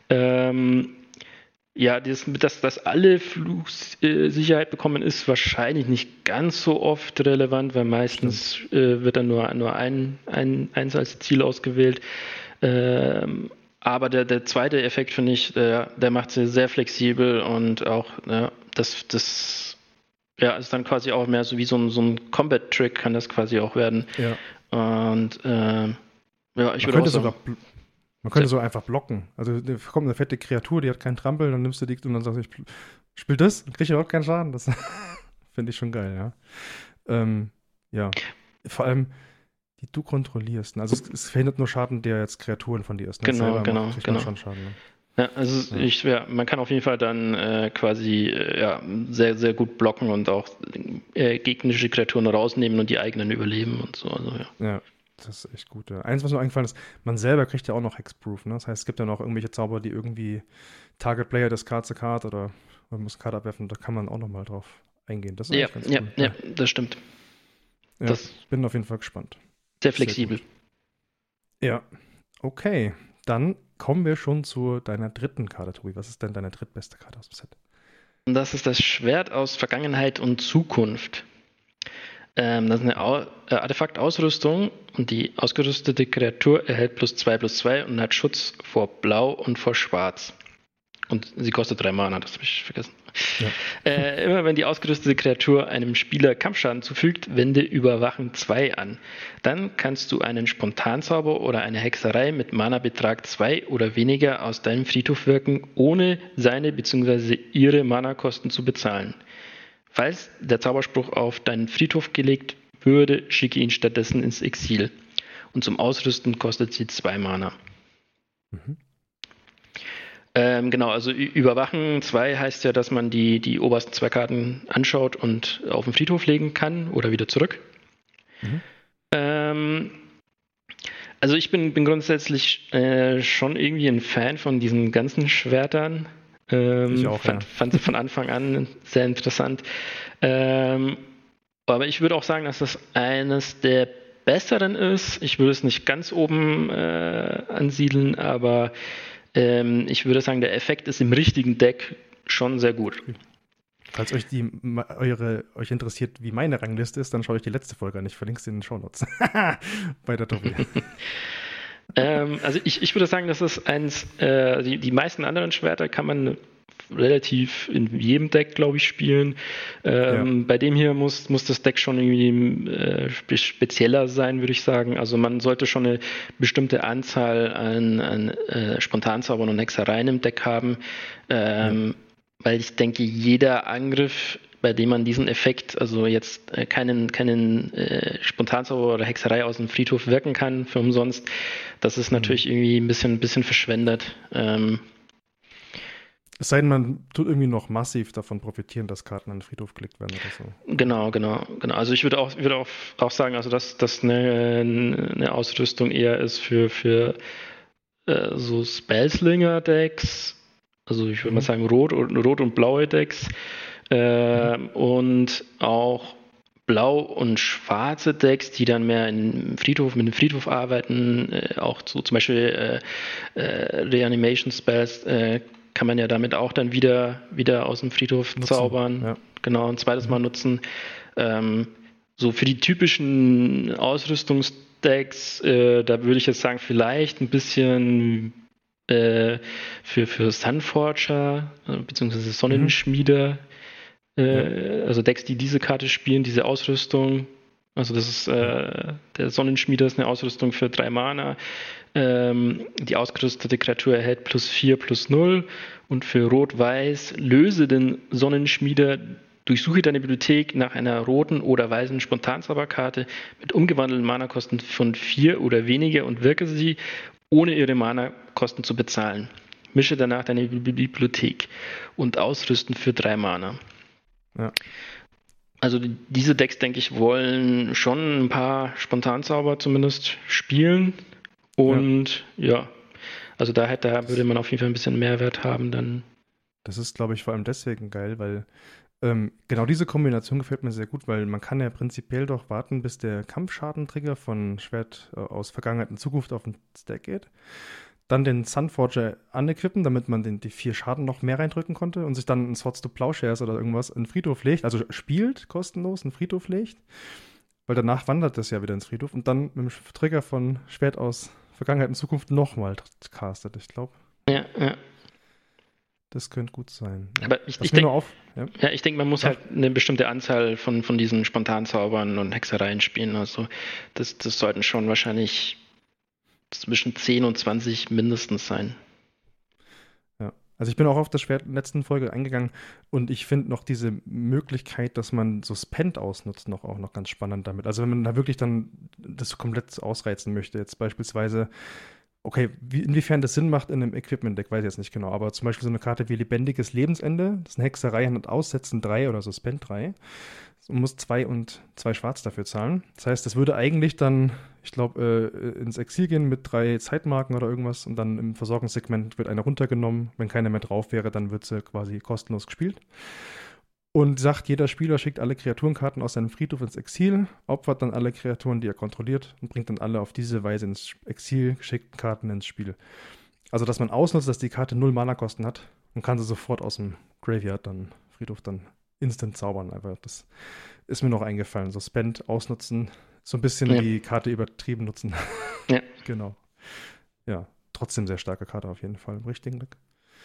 Dass alle Fluchsicherheit bekommen, ist wahrscheinlich nicht ganz so oft relevant, weil meistens wird dann nur eins als Ziel ausgewählt. Aber der zweite Effekt, finde ich, der macht sie sehr flexibel und auch das ist dann quasi auch mehr so wie so ein Combat-Trick kann das quasi auch werden. Ja. Und ich würde auch sagen, man könnte so einfach blocken. Also da kommt eine fette Kreatur, die hat keinen Trampel, dann nimmst du die und dann sagst du, ich spiel das, dann krieg ich überhaupt keinen Schaden. Das finde ich schon geil, ja. Vor allem, die du kontrollierst. Also es verhindert nur Schaden, der jetzt Kreaturen von dir ist. Ne? Genau. Schon Schaden, ne? Ja, also man kann auf jeden Fall dann quasi sehr, sehr gut blocken und auch gegnerische Kreaturen rausnehmen und die eigenen überleben und so. Also, ja, das ist echt gut. Ja. Eins, was mir eingefallen ist, man selber kriegt ja auch noch Hexproof. Ne? Das heißt, es gibt ja noch irgendwelche Zauber, die irgendwie Target Player des Card to Card oder man muss Card abwerfen, da kann man auch nochmal drauf eingehen. Das ist ganz cool. Ja, das stimmt. Ja, bin auf jeden Fall gespannt. Sehr flexibel. Ja, okay. Dann kommen wir schon zu deiner dritten Karte, Tobi. Was ist denn deine drittbeste Karte aus dem Set? Das ist das Schwert aus Vergangenheit und Zukunft. Das ist eine Artefakt-Ausrüstung und die ausgerüstete Kreatur erhält +2/+2 und hat Schutz vor Blau und vor Schwarz. Und sie kostet 3 Mana, das habe ich vergessen. Ja. Immer wenn die ausgerüstete Kreatur einem Spieler Kampfschaden zufügt, wende Überwachen 2 an. Dann kannst du einen Spontanzauber oder eine Hexerei mit Mana-Betrag 2 oder weniger aus deinem Friedhof wirken, ohne seine bzw. ihre Mana-Kosten zu bezahlen. Falls der Zauberspruch auf deinen Friedhof gelegt würde, schicke ihn stattdessen ins Exil. Und zum Ausrüsten kostet sie 2 Mana. Mhm. Also Überwachen 2 heißt ja, dass man die obersten 2 Karten anschaut und auf den Friedhof legen kann oder wieder zurück. Mhm. Also ich bin grundsätzlich schon irgendwie ein Fan von diesen ganzen Schwertern. Ich auch, fand sie von Anfang an sehr interessant. Aber ich würde auch sagen, dass das eines der besseren ist. Ich würde es nicht ganz oben ansiedeln, aber ich würde sagen, der Effekt ist im richtigen Deck schon sehr gut. Falls euch euch interessiert, wie meine Rangliste ist, dann schaue ich die letzte Folge an. Ich verlinke es in den Shownotes. Bei der Tobi. Also ich würde sagen, das ist die meisten anderen Schwerter kann man relativ in jedem Deck, glaube ich, spielen. Bei dem hier muss das Deck schon irgendwie spezieller sein, würde ich sagen. Also man sollte schon eine bestimmte Anzahl an Spontanzaubern und Hexereien im Deck haben, weil ich denke, jeder Angriff, bei dem man diesen Effekt, also jetzt keinen Spontanzauber oder Hexerei aus dem Friedhof wirken kann für umsonst, das ist natürlich irgendwie ein bisschen verschwendet. Es sei denn, man tut irgendwie noch massiv davon profitieren, dass Karten an den Friedhof gelegt werden oder Genau. so. Also ich würde auch sagen, also dass das eine Ausrüstung eher ist für so Spellslinger-Decks, also ich würde mal sagen rot und blaue Decks und auch blau und schwarze Decks, die dann mehr mit dem Friedhof arbeiten, auch so zum Beispiel Reanimation Spells kann man ja damit auch dann wieder aus dem Friedhof zaubern. Ja. Genau, ein zweites Mal nutzen. So für die typischen Ausrüstungsdecks, da würde ich jetzt sagen, vielleicht ein bisschen für Sunforger, beziehungsweise Sonnenschmieder, also Decks, die diese Karte spielen, diese Ausrüstung. Also das ist der Sonnenschmieder ist eine Ausrüstung für 3 Mana. Die ausgerüstete Kreatur erhält +4/+0 und für Rot-Weiß löse den Sonnenschmieder Durchsuche deine Bibliothek nach einer roten oder weißen Spontanzauberkarte mit umgewandelten Mana-Kosten von 4 oder weniger und wirke sie, ohne ihre Mana-Kosten zu bezahlen. Mische danach deine Bibliothek und ausrüsten für 3 Mana. Ja. Also diese Decks, denke ich, wollen schon ein paar Spontanzauber zumindest spielen. Und ja, also da würde man auf jeden Fall ein bisschen Mehrwert haben dann. Das ist, glaube ich, vor allem deswegen geil, weil genau diese Kombination gefällt mir sehr gut, weil man kann ja prinzipiell doch warten, bis der Kampfschadentrigger von Schwert aus Vergangenheit und Zukunft auf den Stack geht. Dann den Sunforger anequippen, damit man die 4 Schaden noch mehr reindrücken konnte und sich dann ein Swords to Plowshares oder irgendwas in den Friedhof legt, also spielt kostenlos einen Friedhof legt, weil danach wandert das ja wieder ins Friedhof und dann mit dem Trigger von Schwert aus Vergangenheit und Zukunft nochmal castet, ich glaube. Ja. Das könnte gut sein. Aber ich denke, man muss halt eine bestimmte Anzahl von diesen Spontanzaubern und Hexereien spielen. Also das sollten schon wahrscheinlich zwischen 10 und 20 mindestens sein. Ja, also ich bin auch auf das Schwert in der letzten Folge eingegangen und ich finde noch diese Möglichkeit, dass man so Spend ausnutzt, auch noch ganz spannend damit. Also wenn man da wirklich dann das komplett ausreizen möchte, jetzt beispielsweise. Okay, inwiefern das Sinn macht in einem Equipment-Deck, weiß ich jetzt nicht genau. Aber zum Beispiel so eine Karte wie Lebendiges Lebensende, das ist eine Hexerei, hat Aussetzen 3 oder Suspend 3. Man muss 2 und 2 Schwarz dafür zahlen. Das heißt, das würde eigentlich dann, ich glaube, ins Exil gehen mit 3 Zeitmarken oder irgendwas und dann im Versorgungssegment wird eine runtergenommen. Wenn keine mehr drauf wäre, dann wird sie quasi kostenlos gespielt. Und sagt, jeder Spieler schickt alle Kreaturenkarten aus seinem Friedhof ins Exil, opfert dann alle Kreaturen, die er kontrolliert und bringt dann alle auf diese Weise ins Exil geschickten Karten ins Spiel. Also, dass man ausnutzt, dass die Karte 0 Mana-Kosten hat und kann sie sofort aus dem Graveyard Friedhof dann instant zaubern. Aber das ist mir noch eingefallen. So Spend ausnutzen, so ein bisschen die Karte übertrieben nutzen. Ja. Genau. Ja, trotzdem sehr starke Karte auf jeden Fall im richtigen Deck.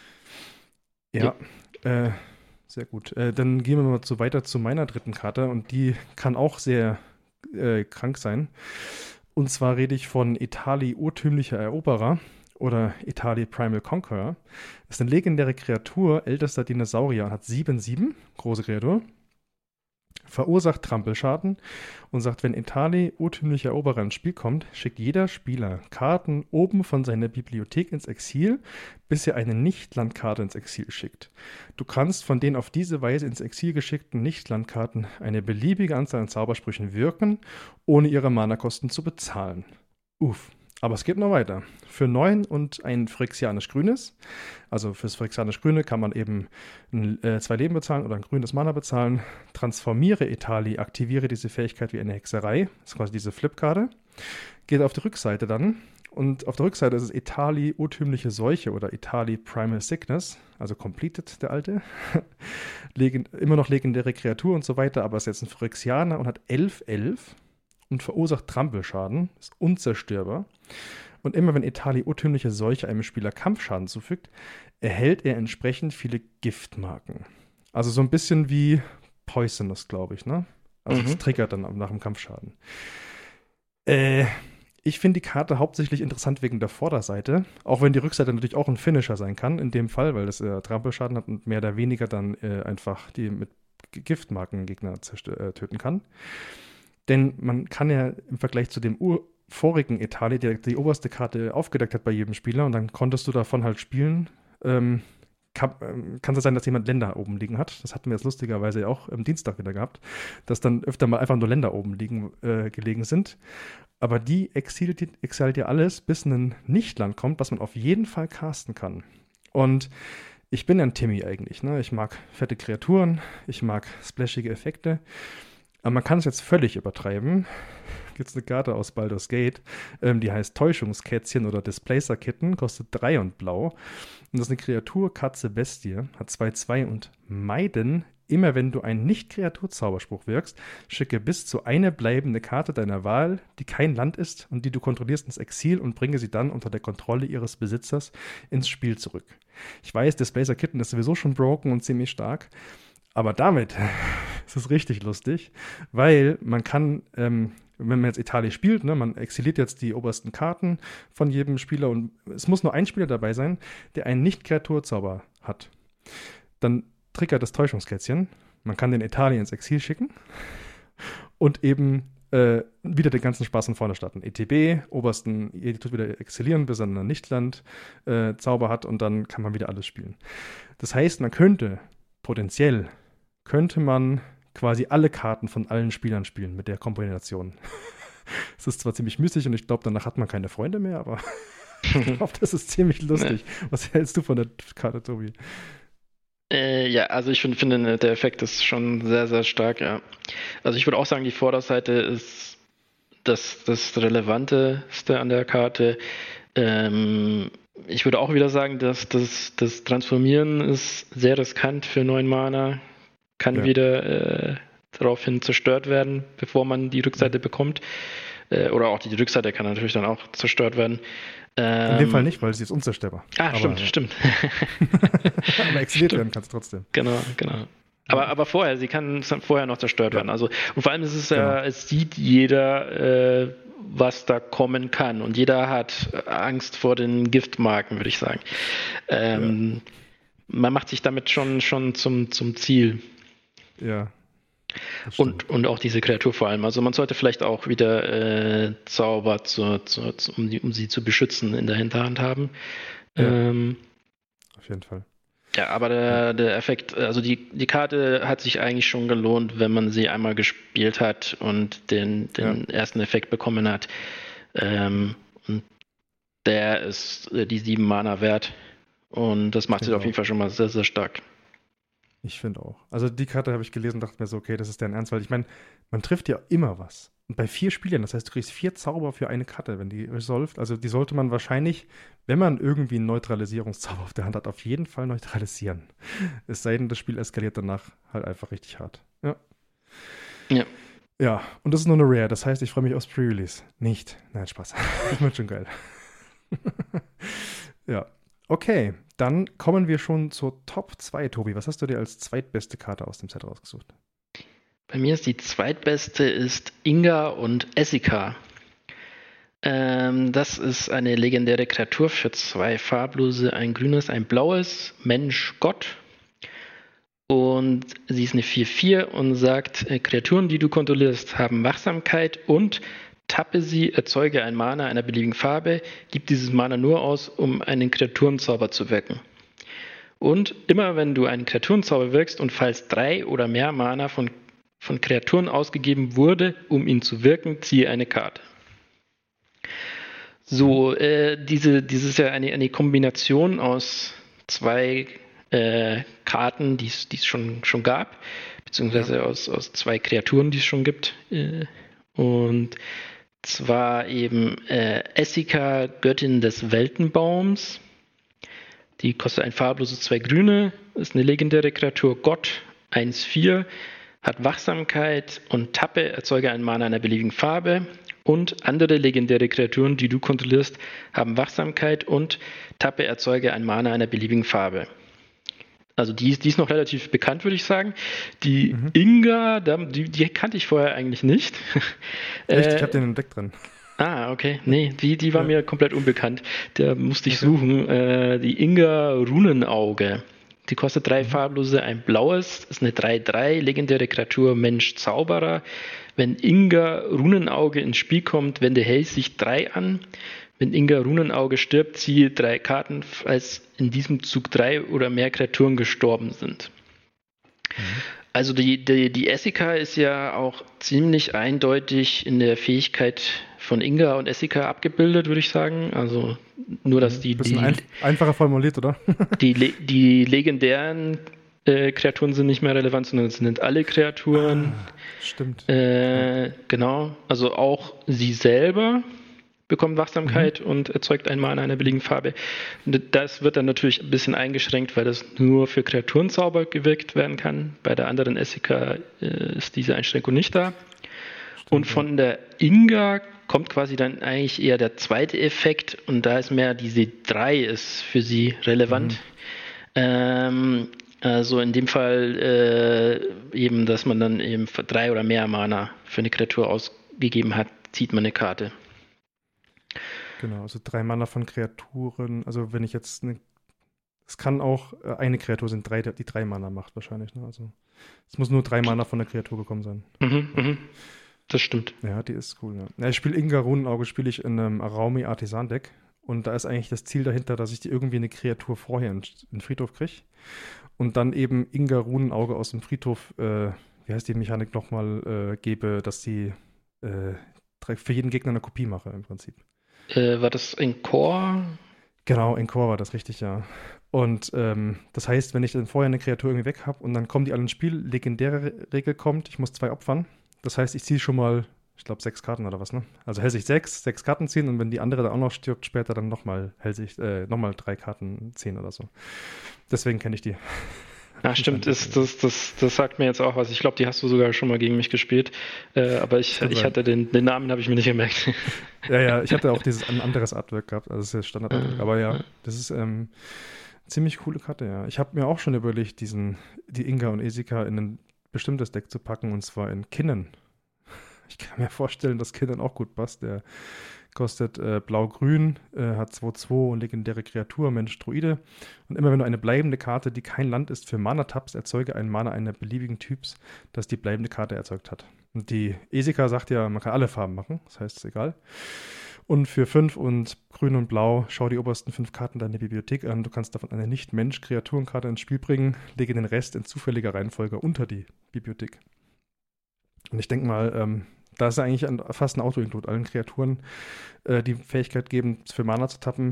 Ja, sehr gut. Dann gehen wir mal weiter zu meiner dritten Karte und die kann auch sehr krank sein. Und zwar rede ich von Etali Urtümlicher Eroberer oder Etali Primal Conqueror. Das ist eine legendäre Kreatur, ältester Dinosaurier und hat 7/7, große Kreatur. Verursacht Trampelschaden und sagt, wenn Etali Urtümlicher Eroberer ins Spiel kommt, schickt jeder Spieler Karten oben von seiner Bibliothek ins Exil, bis er eine Nicht-Landkarte ins Exil schickt. Du kannst von den auf diese Weise ins Exil geschickten Nicht-Landkarten eine beliebige Anzahl an Zaubersprüchen wirken, ohne ihre Mana-Kosten zu bezahlen. Uff. Aber es geht noch weiter. Für 9 und ein Phyrexianisch Grünes, also fürs Phyrexianisch Grüne kann man eben 2 Leben bezahlen oder ein grünes Mana bezahlen. Transformiere Etali, aktiviere diese Fähigkeit wie eine Hexerei. Das ist quasi diese Flipkarte. Geht auf die Rückseite dann. Und auf der Rückseite ist es Etali Urtümliche Seuche oder Etali Primal Sickness, also completed, der alte. Immer noch legendäre Kreatur und so weiter, aber ist jetzt ein Phyrexianer und hat 11/11. Und verursacht Trampelschaden, ist unzerstörbar. Und immer wenn Etali urtümliche Seuche einem Spieler Kampfschaden zufügt, erhält er entsprechend viele Giftmarken. Also so ein bisschen wie Poisonous, glaube ich, ne? Also es triggert dann nach dem Kampfschaden. Ich finde die Karte hauptsächlich interessant wegen der Vorderseite, auch wenn die Rückseite natürlich auch ein Finisher sein kann, in dem Fall, weil das Trampelschaden hat und mehr oder weniger dann einfach die mit Giftmarken Gegner töten kann. Denn man kann ja im Vergleich zu dem vorigen Etali, der die oberste Karte aufgedeckt hat bei jedem Spieler und dann konntest du davon halt spielen, kann es sein, dass jemand Länder oben liegen hat. Das hatten wir jetzt lustigerweise auch am Dienstag wieder gehabt, dass dann öfter mal einfach nur Länder oben gelegen sind. Aber die exiliert ja alles, bis ein Nichtland kommt, was man auf jeden Fall casten kann. Und ich bin ja ein Timmy eigentlich, ne? Ich mag fette Kreaturen, ich mag splashige Effekte. Aber man kann es jetzt völlig übertreiben. Gibt es eine Karte aus Baldur's Gate, die heißt Täuschungskätzchen oder Displacer Kitten, kostet 3 und blau. Und das ist eine Kreatur, Katze, Bestie, hat 2/2 und meiden. Immer wenn du einen Nicht-Kreatur-Zauberspruch wirkst, schicke bis zu eine bleibende Karte deiner Wahl, die kein Land ist und die du kontrollierst, ins Exil und bringe sie dann unter der Kontrolle ihres Besitzers ins Spiel zurück. Ich weiß, Displacer Kitten ist sowieso schon broken und ziemlich stark, aber damit ist es richtig lustig, weil man kann, wenn man jetzt Etali spielt, ne, man exiliert jetzt die obersten Karten von jedem Spieler und es muss nur ein Spieler dabei sein, der einen Nicht-Kreaturzauber hat. Dann triggert das Täuschungskätzchen Man kann den Etali ins Exil schicken und eben wieder den ganzen Spaß von vorne starten. ETB, Obersten, ihr tut wieder exilieren, bis er ein Nichtland Zauber hat und dann kann man wieder alles spielen. Das heißt, könnte man quasi alle Karten von allen Spielern spielen mit der Kombination. Es ist zwar ziemlich müßig und ich glaube, danach hat man keine Freunde mehr, aber ich glaube, das ist ziemlich lustig. Was hältst du von der Karte, Tobi? Ja, also ich finde, der Effekt ist schon sehr, sehr stark, ja. Also ich würde auch sagen, die Vorderseite ist das Relevanteste an der Karte. Ich würde auch wieder sagen, dass das Transformieren ist sehr riskant für 9 Mana. Kann wieder daraufhin zerstört werden, bevor man die Rückseite bekommt. Oder auch die Rückseite kann natürlich dann auch zerstört werden. In dem Fall nicht, weil sie ist unzerstörbar. Stimmt. Aber exiliert werden kann es trotzdem. Genau. Aber sie kann vorher noch zerstört werden. Also, und vor allem ist es es sieht jeder, was da kommen kann. Und jeder hat Angst vor den Giftmarken, würde ich sagen. Man macht sich damit schon zum Ziel. Ja. Und auch diese Kreatur vor allem. Also man sollte vielleicht auch wieder Zauber, um sie zu beschützen, in der Hinterhand haben. Ja. Auf jeden Fall. Ja, aber der Effekt, also die Karte hat sich eigentlich schon gelohnt, wenn man sie einmal gespielt hat und den ersten Effekt bekommen hat. Und der ist die 7 Mana wert. Und das macht sie auf jeden Fall schon mal sehr, sehr stark. Ich finde auch. Also die Karte habe ich gelesen und dachte mir so, okay, das ist deren Ernst, weil ich meine, man trifft ja immer was. Und bei 4 Spielern, das heißt, du kriegst 4 Zauber für eine Karte, wenn die resolved. Also die sollte man wahrscheinlich, wenn man irgendwie einen Neutralisierungszauber auf der Hand hat, auf jeden Fall neutralisieren. Es sei denn, das Spiel eskaliert danach halt einfach richtig hart. Ja. Ja, und das ist nur eine Rare, das heißt, ich freue mich aufs Pre-Release. Nicht. Nein, Spaß. Das wird schon geil. Ja. Okay, dann kommen wir schon zur Top 2, Tobi. Was hast du dir als zweitbeste Karte aus dem Set rausgesucht? Bei mir ist die zweitbeste Inga und Essika. Das ist eine legendäre Kreatur für 2 farblose, ein grünes, ein blaues, Mensch, Gott. Und sie ist eine 4/4 und sagt, Kreaturen, die du kontrollierst, haben Wachsamkeit und tappe sie, erzeuge ein Mana einer beliebigen Farbe, gib dieses Mana nur aus, um einen Kreaturenzauber zu wirken. Und immer wenn du einen Kreaturenzauber wirkst und falls 3 oder mehr Mana von Kreaturen ausgegeben wurde, um ihn zu wirken, ziehe eine Karte. So, dieses ist ja eine Kombination aus 2 Karten, die es schon gab, beziehungsweise aus 2 Kreaturen, die es schon gibt. Und zwar eben Essika, Göttin des Weltenbaums. Die kostet ein farbloses 2 grüne, ist eine legendäre Kreatur, Gott, 1/4, hat Wachsamkeit und tappe, erzeuge ein Mana einer beliebigen Farbe. Und andere legendäre Kreaturen, die du kontrollierst, haben Wachsamkeit und tappe, erzeuge ein Mana einer beliebigen Farbe. Also die ist noch relativ bekannt, würde ich sagen. Die Inga, die kannte ich vorher eigentlich nicht. Echt? Ich habe den entdeckt drin. Ah, okay. Nee, die war mir komplett unbekannt. Der musste ich suchen. Die Inga Runenauge. Die kostet 3 farblose, ein blaues. Ist eine 3/3, legendäre Kreatur, Mensch, Zauberer. Wenn Inga Runenauge ins Spiel kommt, wende Hellsicht 3 an. Wenn Inga Runenauge stirbt, ziehe 3 Karten, falls in diesem Zug 3 oder mehr Kreaturen gestorben sind. Also die Essika ist ja auch ziemlich eindeutig in der Fähigkeit von Inga und Essika abgebildet, würde ich sagen. Also nur, dass einfacher formuliert, oder? die legendären Kreaturen sind nicht mehr relevant, sondern es sind alle Kreaturen. Stimmt. Genau, also auch sie selber bekommt Wachsamkeit und erzeugt ein Mana einer beliebigen Farbe. Das wird dann natürlich ein bisschen eingeschränkt, weil das nur für Kreaturenzauber gewirkt werden kann. Bei der anderen Essika ist diese Einschränkung nicht da. Stimmt, und von der Inga kommt quasi dann eigentlich eher der zweite Effekt und da ist mehr diese 3 ist für sie relevant. Also in dem Fall eben, dass man dann eben für 3 oder mehr Mana für eine Kreatur ausgegeben hat, zieht man eine Karte. Genau, also 3 Mana von Kreaturen. Also wenn ich jetzt Es kann auch eine Kreatur sein, die 3 Mana macht wahrscheinlich. Ne? Also es muss nur 3 Mana von der Kreatur gekommen sein. Das stimmt. Ja, die ist cool. Ja, ich spiele Inga Runenauge, spiele ich in einem Araumi Artisan Deck. Und da ist eigentlich das Ziel dahinter, dass ich die irgendwie eine Kreatur vorher in den Friedhof kriege. Und dann eben Inga Runenauge aus dem Friedhof, wie heißt die Mechanik nochmal, gebe, dass die für jeden Gegner eine Kopie mache im Prinzip. War das in Core? Genau, in Core war das richtig, ja. Und das heißt, wenn ich dann vorher eine Kreatur irgendwie weg habe und dann kommen die alle ins Spiel, legendäre Regel kommt, ich muss 2 opfern. Das heißt, ich ziehe schon mal, ich glaube, 6 Karten oder was, ne? Also Hellsicht 6 Karten ziehen und wenn die andere da auch noch stirbt später, dann nochmal nochmal 3 Karten ziehen oder so. Deswegen kenne ich die. Ja, stimmt, das sagt mir jetzt auch was. Ich glaube, die hast du sogar schon mal gegen mich gespielt. Aber ich hatte den Namen habe ich mir nicht gemerkt. Ja, ich hatte auch ein anderes Artwork gehabt, also das ist ja Standard-Artwork. Aber ja, das ist ziemlich coole Karte, ja. Ich habe mir auch schon überlegt, die Inga und Esika in ein bestimmtes Deck zu packen, und zwar in Kinnen. Ich kann mir vorstellen, dass Kinnen auch gut passt. Der kostet blau-grün, hat 2/2 und legendäre Kreatur, Mensch, Druide. Und immer wenn du eine bleibende Karte, die kein Land ist, für Mana tappst, erzeuge einen Mana einer beliebigen Typs, das die bleibende Karte erzeugt hat. Und die Esika sagt ja, man kann alle Farben machen, das heißt, es ist egal. Und für 5 und grün und blau, schau die obersten 5 Karten deiner Bibliothek an. Du kannst davon eine Nicht-Mensch-Kreaturenkarte ins Spiel bringen, lege den Rest in zufälliger Reihenfolge unter die Bibliothek. Und ich denke mal, da ist ja eigentlich fast ein Auto-Include, allen Kreaturen die Fähigkeit geben, für Mana zu tappen.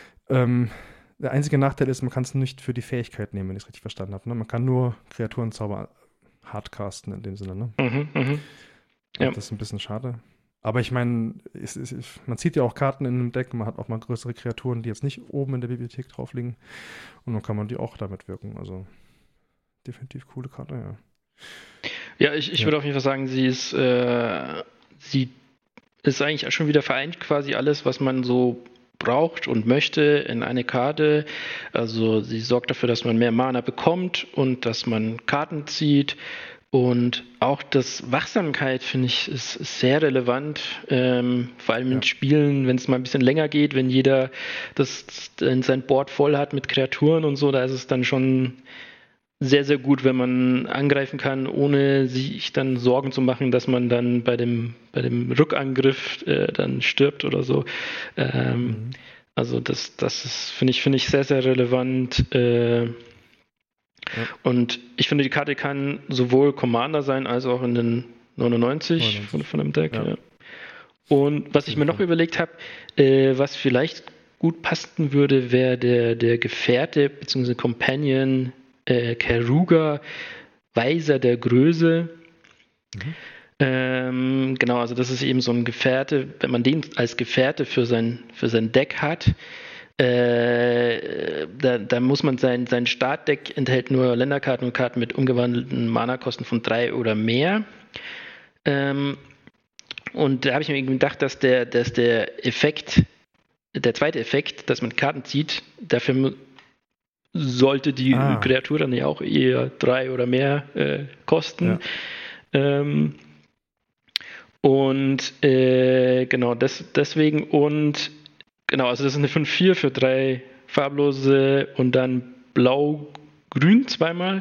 Der einzige Nachteil ist, man kann es nicht für die Fähigkeit nehmen, wenn ich es richtig verstanden habe. Ne? Man kann nur Kreaturenzauber hardcasten in dem Sinne. Ne? Ja. Das ist ein bisschen schade. Aber ich meine, man zieht ja auch Karten in einem Deck, man hat auch mal größere Kreaturen, die jetzt nicht oben in der Bibliothek drauf liegen. Und dann kann man die auch damit wirken. Also definitiv coole Karte, ja. Ja, ich würde auf jeden Fall sagen, sie ist eigentlich schon wieder vereint quasi alles, was man so braucht und möchte in eine Karte. Also sie sorgt dafür, dass man mehr Mana bekommt und dass man Karten zieht. Und auch das Wachsamkeit, finde ich, ist sehr relevant, vor allem in Spielen, wenn es mal ein bisschen länger geht, wenn jeder sein Board voll hat mit Kreaturen und so, da ist es dann schon sehr, sehr gut, wenn man angreifen kann, ohne sich dann Sorgen zu machen, dass man dann bei dem Rückangriff dann stirbt oder so. Also das ist, finde ich sehr, sehr relevant. Und ich finde, die Karte kann sowohl Commander sein, als auch in den 99 von dem Deck. Ja. Und was ich mir noch überlegt habe, was vielleicht gut passen würde, wäre der Gefährte bzw. Companion Keruga, Weiser der Größe. Genau, also das ist eben so ein Gefährte, wenn man den als Gefährte für sein Deck hat, da muss man sein Startdeck enthält nur Länderkarten und Karten mit umgewandelten Mana-Kosten von 3 oder mehr. Und da habe ich mir gedacht, dass der Effekt, der zweite Effekt, dass man Karten zieht, dafür sollte die Kreatur dann ja auch eher 3 oder mehr kosten. Ja. Genau, deswegen und genau, also das ist eine 5/4 für 3 farblose und dann blau-grün zweimal.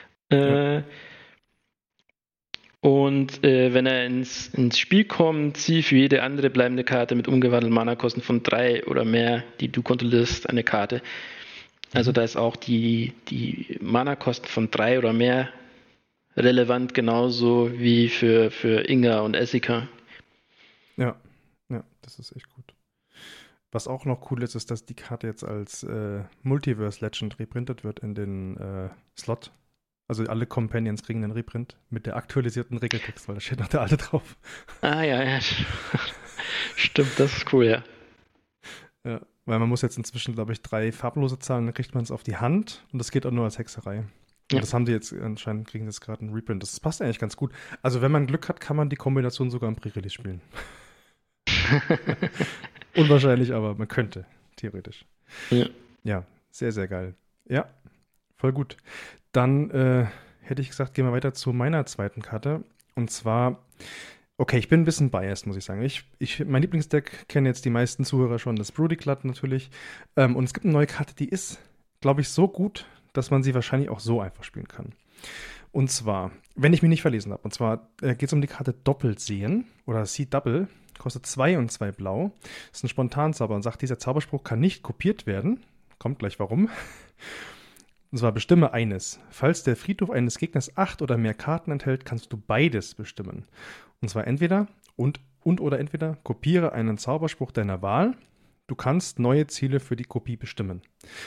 Und wenn er ins Spiel kommt, zieh für jede andere bleibende Karte mit umgewandelten Mana-Kosten von 3 oder mehr, die du kontrollierst, eine Karte. Also da ist auch die Mana-Kosten von 3 oder mehr relevant, genauso wie für Inga und Esika. Ja, das ist echt gut. Was auch noch cool ist, ist, dass die Karte jetzt als Multiverse Legend reprintet wird in den Slot. Also alle Companions kriegen einen Reprint mit der aktualisierten Regeltext, weil da steht noch der alte drauf. Ja. Stimmt, das ist cool, ja. Ja, weil man muss jetzt inzwischen, glaube ich, 3 farblose zahlen, dann kriegt man es auf die Hand und das geht auch nur als Hexerei. Und das haben die jetzt anscheinend, kriegen jetzt gerade einen Reprint. Das passt eigentlich ganz gut. Also wenn man Glück hat, kann man die Kombination sogar im Pre-Release spielen. Unwahrscheinlich, aber man könnte, theoretisch. Ja, sehr, sehr geil. Ja, voll gut. Dann hätte ich gesagt, gehen wir weiter zu meiner zweiten Karte. Und zwar, okay, ich bin ein bisschen biased, muss ich sagen. Mein Lieblingsdeck kennen jetzt die meisten Zuhörer schon, das Broody Glut natürlich. Und es gibt eine neue Karte, die ist glaube ich, so gut, dass man sie wahrscheinlich auch so einfach spielen kann. Und zwar, wenn ich mich nicht verlesen habe, und zwar geht es um die Karte Doppelt sehen oder See Double, kostet 2 und 2 blau, ist ein Spontanzauber und sagt, dieser Zauberspruch kann nicht kopiert werden. Kommt gleich warum. Und zwar bestimme eines. Falls der Friedhof eines Gegners 8 oder mehr Karten enthält, kannst du beides bestimmen. Und zwar entweder oder entweder kopiere einen Zauberspruch deiner Wahl. Du kannst neue Ziele für die Kopie bestimmen.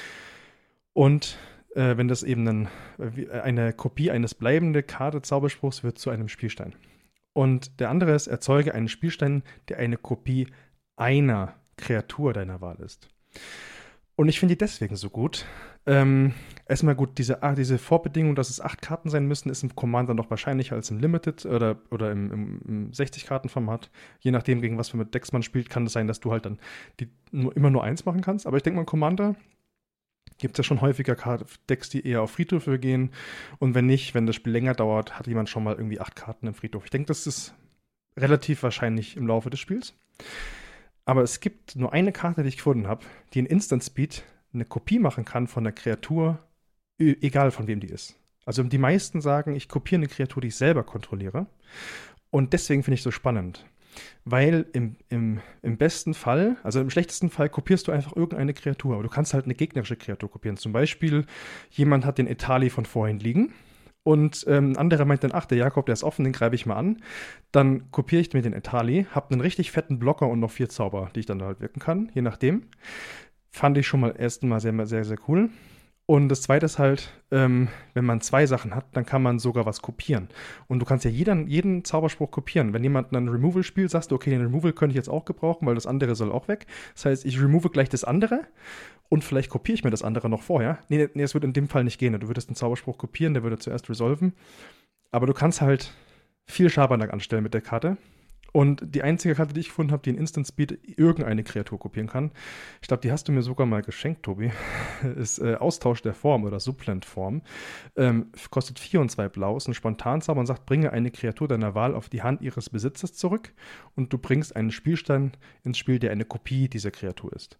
Und wenn das eben eine Kopie eines bleibenden Karte-Zauberspruchs wird zu einem Spielstein. Und der andere ist, erzeuge einen Spielstein, der eine Kopie einer Kreatur deiner Wahl ist. Und ich finde die deswegen so gut. Erstmal gut, diese Vorbedingung, dass es 8 Karten sein müssen, ist im Commander noch wahrscheinlicher als im Limited oder im 60-Karten-Format. Je nachdem, gegen was für mit Decks man spielt, kann es sein, dass du halt dann immer nur 1 machen kannst. Aber ich denke mal, im Commander gibt es ja schon häufiger Decks, die eher auf Friedhöfe gehen. Und wenn nicht, wenn das Spiel länger dauert, hat jemand schon mal irgendwie 8 Karten im Friedhof. Ich denke, das ist relativ wahrscheinlich im Laufe des Spiels. Aber es gibt nur eine Karte, die ich gefunden habe, die in Instant Speed eine Kopie machen kann von einer Kreatur, egal von wem die ist. Also die meisten sagen, ich kopiere eine Kreatur, die ich selber kontrolliere. Und deswegen finde ich es so spannend. Weil im besten Fall, also im schlechtesten Fall, kopierst du einfach irgendeine Kreatur. Aber du kannst halt eine gegnerische Kreatur kopieren. Zum Beispiel, jemand hat den Etali von vorhin liegen. Und ein anderer meint dann, ach, der Jakob, der ist offen, den greife ich mal an. Dann kopiere ich mir den Etali, habe einen richtig fetten Blocker und noch 4 Zauber, die ich dann halt wirken kann, je nachdem. Fand ich schon mal erstmal sehr, sehr, sehr cool. Und das Zweite ist halt, wenn man 2 Sachen hat, dann kann man sogar was kopieren. Und du kannst ja jeden Zauberspruch kopieren. Wenn jemand einen Removal spielt, sagst du, okay, den Removal könnte ich jetzt auch gebrauchen, weil das andere soll auch weg. Das heißt, ich remove gleich das andere und vielleicht kopiere ich mir das andere noch vorher. Nee, es würde in dem Fall nicht gehen. Du würdest einen Zauberspruch kopieren, der würde zuerst resolven. Aber du kannst halt viel Schabernack anstellen mit der Karte. Und die einzige Karte, die ich gefunden habe, die in Instant Speed irgendeine Kreatur kopieren kann, ich glaube, die hast du mir sogar mal geschenkt, Tobi, ist Austausch der Form oder Supplant-Form. Kostet 4 und 2 blau, ist ein Spontanzauber und sagt, bringe eine Kreatur deiner Wahl auf die Hand ihres Besitzers zurück und du bringst einen Spielstein ins Spiel, der eine Kopie dieser Kreatur ist.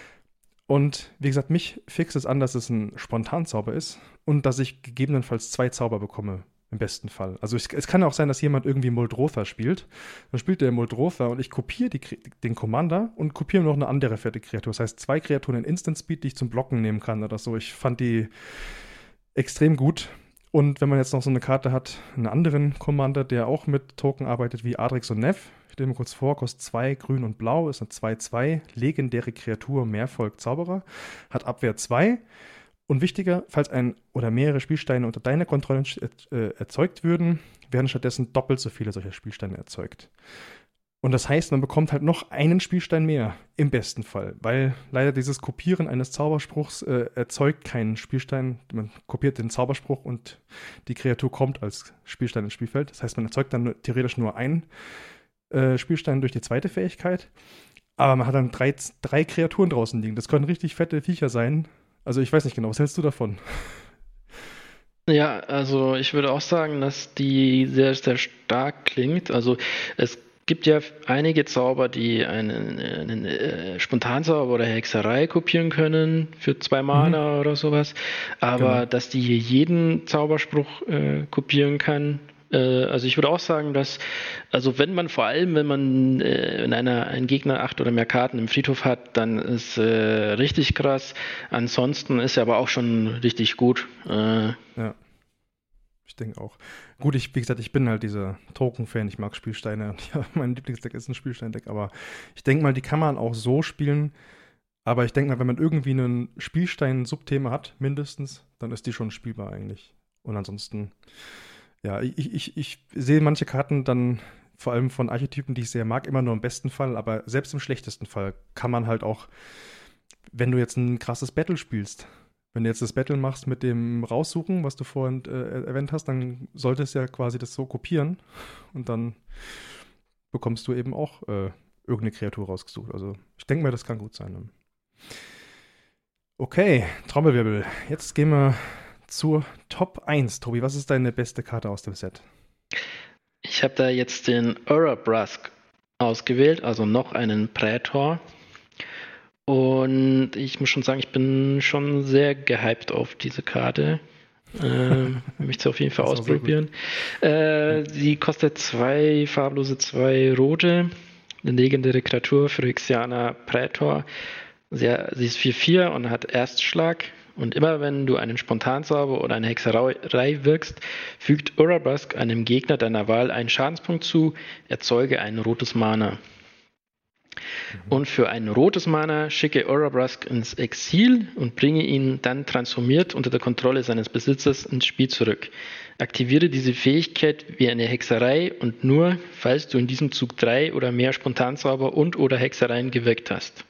Und wie gesagt, mich fixt es an, dass es ein Spontanzauber ist und dass ich gegebenenfalls 2 Zauber bekomme. Im besten Fall. Also es kann auch sein, dass jemand irgendwie Muldrotha spielt. Dann spielt der Muldrotha und ich kopiere den Commander und kopiere noch eine andere fette Kreatur. Das heißt, 2 Kreaturen in Instant Speed, die ich zum Blocken nehmen kann oder so. Ich fand die extrem gut. Und wenn man jetzt noch so eine Karte hat, einen anderen Commander, der auch mit Token arbeitet, wie Adrix und Nev, ich stelle mir kurz vor, kostet 2 grün und blau, ist eine 2/2, legendäre Kreatur, Mehrvolk Zauberer, hat Abwehr 2. Und wichtiger, falls ein oder mehrere Spielsteine unter deiner Kontrolle erzeugt würden, werden stattdessen doppelt so viele solcher Spielsteine erzeugt. Und das heißt, man bekommt halt noch einen Spielstein mehr, im besten Fall, weil leider dieses Kopieren eines Zauberspruchs erzeugt keinen Spielstein. Man kopiert den Zauberspruch und die Kreatur kommt als Spielstein ins Spielfeld. Das heißt, man erzeugt dann theoretisch nur einen Spielstein durch die zweite Fähigkeit, aber man hat dann drei Kreaturen draußen liegen. Das können richtig fette Viecher sein. Also ich weiß nicht genau, was hältst du davon? Ja, also ich würde auch sagen, dass die sehr, sehr stark klingt. Also es gibt ja einige Zauber, die einen Spontanzauber oder Hexerei kopieren können für 2 Mana oder sowas. Aber Genau. dass die hier jeden Zauberspruch kopieren kann. Also ich würde auch sagen, dass, also wenn man vor allem, wenn man ein Gegner 8 oder mehr Karten im Friedhof hat, dann ist richtig krass. Ansonsten ist er aber auch schon richtig gut. Ja, ich denke auch. Gut, wie gesagt, ich bin halt dieser Token-Fan, ich mag Spielsteine und ja, mein Lieblingsdeck ist ein Spielsteindeck, aber ich denke mal, die kann man auch so spielen, aber ich denke mal, wenn man irgendwie ein Spielstein-Subthema hat, mindestens, dann ist die schon spielbar eigentlich. Und ansonsten, ja, ich sehe manche Karten dann, vor allem von Archetypen, die ich sehr mag, immer nur im besten Fall, aber selbst im schlechtesten Fall kann man halt auch, wenn du jetzt ein krasses Battle spielst, wenn du jetzt das Battle machst mit dem Raussuchen, was du vorhin erwähnt hast, dann solltest du ja quasi das so kopieren und dann bekommst du eben auch irgendeine Kreatur rausgesucht. Also ich denke mal, das kann gut sein. Ne? Okay, Trommelwirbel. Jetzt gehen wir zur Top 1. Tobi, was ist deine beste Karte aus dem Set? Ich habe da jetzt den Urabrask ausgewählt, also noch einen Prätor. Und ich muss schon sagen, ich bin schon sehr gehypt auf diese Karte. Möchte sie auf jeden Fall Das ist auch sehr gut. ausprobieren. Ja. Sie kostet 2 farblose, 2 rote. Eine legendäre Kreatur, Phyrexianer Praetor. Sie ist 4/4 und hat Erstschlag. Und immer wenn du einen Spontanzauber oder eine Hexerei wirkst, fügt Urabrask einem Gegner deiner Wahl einen Schadenspunkt zu, erzeuge ein rotes Mana. Mhm. Und für ein rotes Mana schicke Urabrask ins Exil und bringe ihn dann transformiert unter der Kontrolle seines Besitzers ins Spiel zurück. Aktiviere diese Fähigkeit wie eine Hexerei und nur, falls du in diesem Zug 3 oder mehr Spontanzauber und/oder Hexereien gewirkt hast.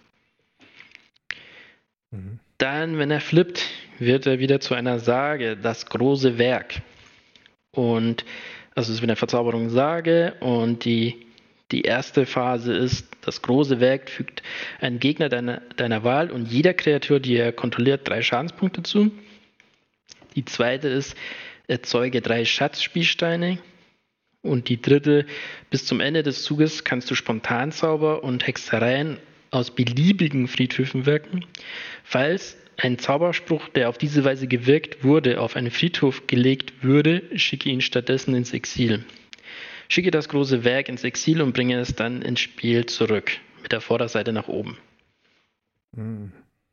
Mhm. Dann, wenn er flippt, wird er wieder zu einer Sage, das große Werk. Und also es ist wieder eine Verzauberung Sage und die erste Phase ist, das große Werk fügt einen Gegner deiner Wahl und jeder Kreatur, die er kontrolliert, 3 Schadenspunkte zu. Die zweite ist, erzeuge 3 Schatzspielsteine. Und die dritte, bis zum Ende des Zuges kannst du Spontanzauber und Hexereien aus beliebigen Friedhöfen wirken. Falls ein Zauberspruch, der auf diese Weise gewirkt wurde, auf einen Friedhof gelegt würde, schicke ihn stattdessen ins Exil. Schicke das große Werk ins Exil und bringe es dann ins Spiel zurück, mit der Vorderseite nach oben. Mhm.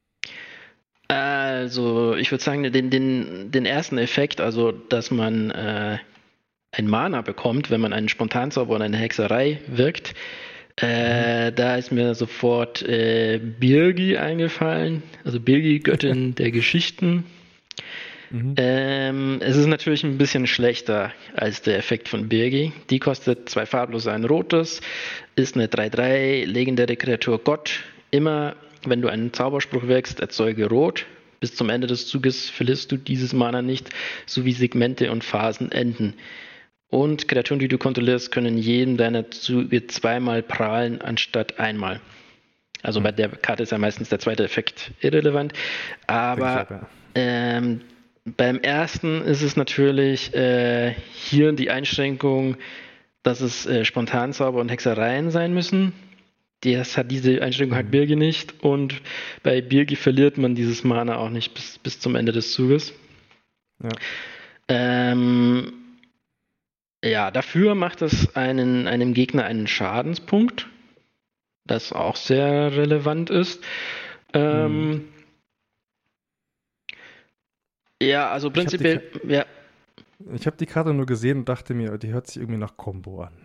Also, ich würde sagen, den ersten Effekt, also, dass man ein Mana bekommt, wenn man einen Spontanzauber oder eine Hexerei wirkt, da ist mir sofort Birgi eingefallen, also Birgi, Göttin der Geschichten. Mhm. Es ist natürlich ein bisschen schlechter als der Effekt von Birgi. Die kostet 2 farblose, ein rotes, ist eine 3/3, legendäre Kreatur Gott. Immer, wenn du einen Zauberspruch wirkst, erzeuge Rot. Bis zum Ende des Zuges verlierst du dieses Mana nicht, sowie Segmente und Phasen enden. Und Kreaturen, die du kontrollierst, können jedem deiner Züge 2-mal prahlen, anstatt einmal. Also bei der Karte ist ja meistens der zweite Effekt irrelevant. Denke ich Aber auch, ja. ähm, beim ersten ist es natürlich hier die Einschränkung, dass es Spontanzauber und Hexereien sein müssen. Diese Einschränkung hat Mhm. Birgi nicht. Und bei Birgi verliert man dieses Mana auch nicht bis zum Ende des Zuges. Ja. Ähm, ja, dafür macht es einem Gegner einen Schadenspunkt, das auch sehr relevant ist. Mhm. Ähm, ja, also Ich habe die, prinzipiell, ja, ich hab die Karte nur gesehen und dachte mir, die hört sich irgendwie nach Combo an.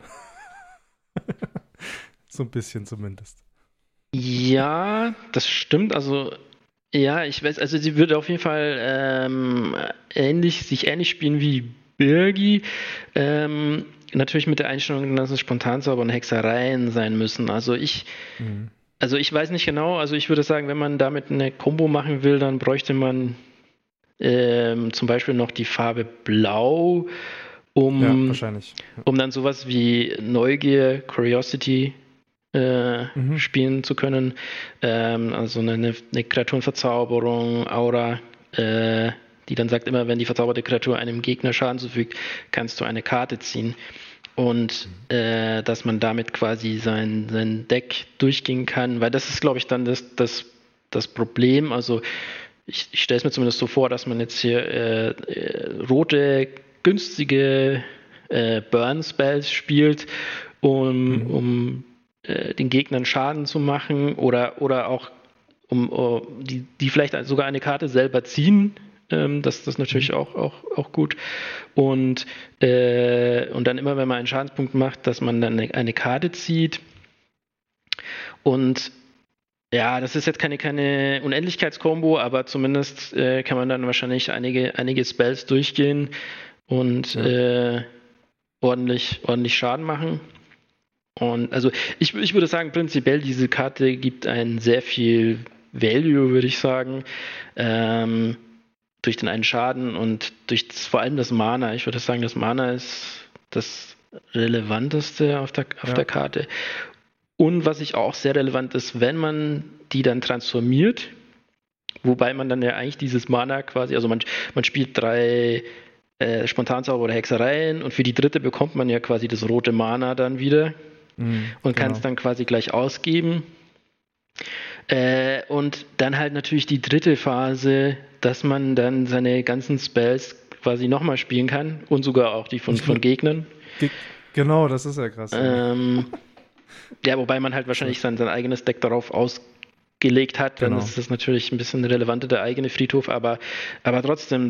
So ein bisschen zumindest. ja, das stimmt. Also, ja, ich weiß, also sie würde auf jeden Fall sich ähnlich spielen wie Birgi. Natürlich mit der Einstellung, dass es Spontanzauber und Hexereien sein müssen. Mhm. Also ich weiß nicht genau, also ich würde sagen, wenn man damit eine Combo machen will, dann bräuchte man zum Beispiel noch die Farbe Blau, Ja, um, wahrscheinlich. Ja. um dann sowas wie Neugier, Curiosity Mhm. spielen zu können. Also eine Kreaturenverzauberung, Aura, die dann sagt, immer wenn die verzauberte Kreatur einem Gegner Schaden zufügt, kannst du eine Karte ziehen. Und Mhm. dass man damit quasi sein Deck durchgehen kann, weil das ist, glaube ich, dann das Problem. Also ich stelle es mir zumindest so vor, dass man jetzt hier rote, günstige Burn-Spells spielt, Mhm. um den Gegnern Schaden zu machen oder auch die vielleicht sogar eine Karte selber ziehen. Das ist Mhm. natürlich auch gut. Und dann immer, wenn man einen Schadenspunkt macht, dass man dann eine Karte zieht. Und ja, das ist jetzt keine Unendlichkeitskombo, aber zumindest kann man dann wahrscheinlich einige Spells durchgehen und Ja. ordentlich Schaden machen. Und also ich würde sagen, prinzipiell diese Karte gibt einen sehr viel Value, würde ich sagen, ähm, durch den einen Schaden und durch vor allem das Mana. Ich würde sagen, das Mana ist das Relevanteste auf der Ja. Karte. Und was ich auch sehr relevant ist, wenn man die dann transformiert, wobei man dann ja eigentlich dieses Mana quasi, also man spielt 3 Spontanzauber oder Hexereien und für die dritte bekommt man ja quasi das rote Mana dann wieder Mhm. und kann es Genau. dann quasi gleich ausgeben. Und dann halt natürlich die dritte Phase, dass man dann seine ganzen Spells quasi nochmal spielen kann und sogar auch die Nicht von nur. Gegnern. Ge genau, das ist ja krass, ja. Ähm, ja, wobei man halt So, wahrscheinlich sein eigenes Deck darauf ausgelegt hat, dann genau. ist das natürlich ein bisschen relevanter, der eigene Friedhof, aber trotzdem,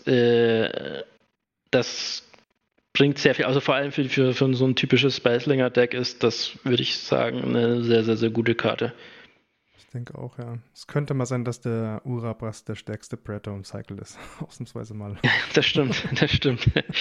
das bringt sehr viel, also vor allem für so ein typisches Spellslinger-Deck ist das, würde ich sagen, eine sehr, sehr, sehr gute Karte. Ich denke auch, ja. Es könnte mal sein, dass der Urabras der stärkste Predator im Cycle ist. Ausnahmsweise mal. Das stimmt, das stimmt.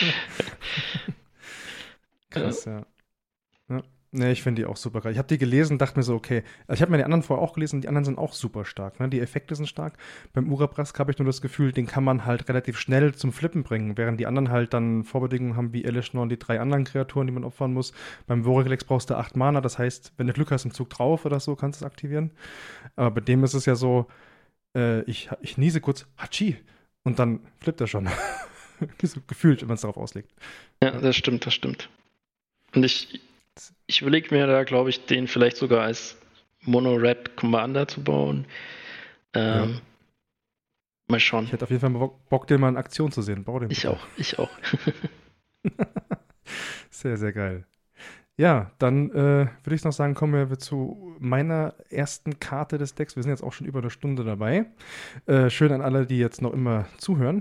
Ja, Krass, ja. Ja. Nee, ich finde die auch super geil. Ich habe die gelesen, dachte mir so, okay. Also ich habe mir die anderen vorher auch gelesen, die anderen sind auch super stark. Ne? Die Effekte sind stark. Beim Urabrask habe ich nur das Gefühl, den kann man halt relativ schnell zum Flippen bringen, während die anderen halt dann Vorbedingungen haben wie Eleanor und die drei anderen Kreaturen, die man opfern muss. Beim Voriglex brauchst du 8 Mana, das heißt, wenn du Glück hast, im Zug drauf oder so, kannst du es aktivieren. Aber bei dem ist es ja so, ich niese kurz, Hachi, und dann flippt er schon. So gefühlt, wenn man es darauf auslegt. ja, Ja. das stimmt, das stimmt. Und ich überlege mir da, glaube ich, den vielleicht sogar als Mono-Red Commander zu bauen. Ja. Ähm, Mal schauen. Ich hätte auf jeden Fall mal Bock, den mal in Aktion zu sehen. Bau den Ich bitte. auch, ich auch. Sehr, sehr geil. Ja, dann würde ich noch sagen, kommen wir zu meiner ersten Karte des Decks. Wir sind jetzt auch schon über eine Stunde dabei. Schön an alle, die jetzt noch immer zuhören.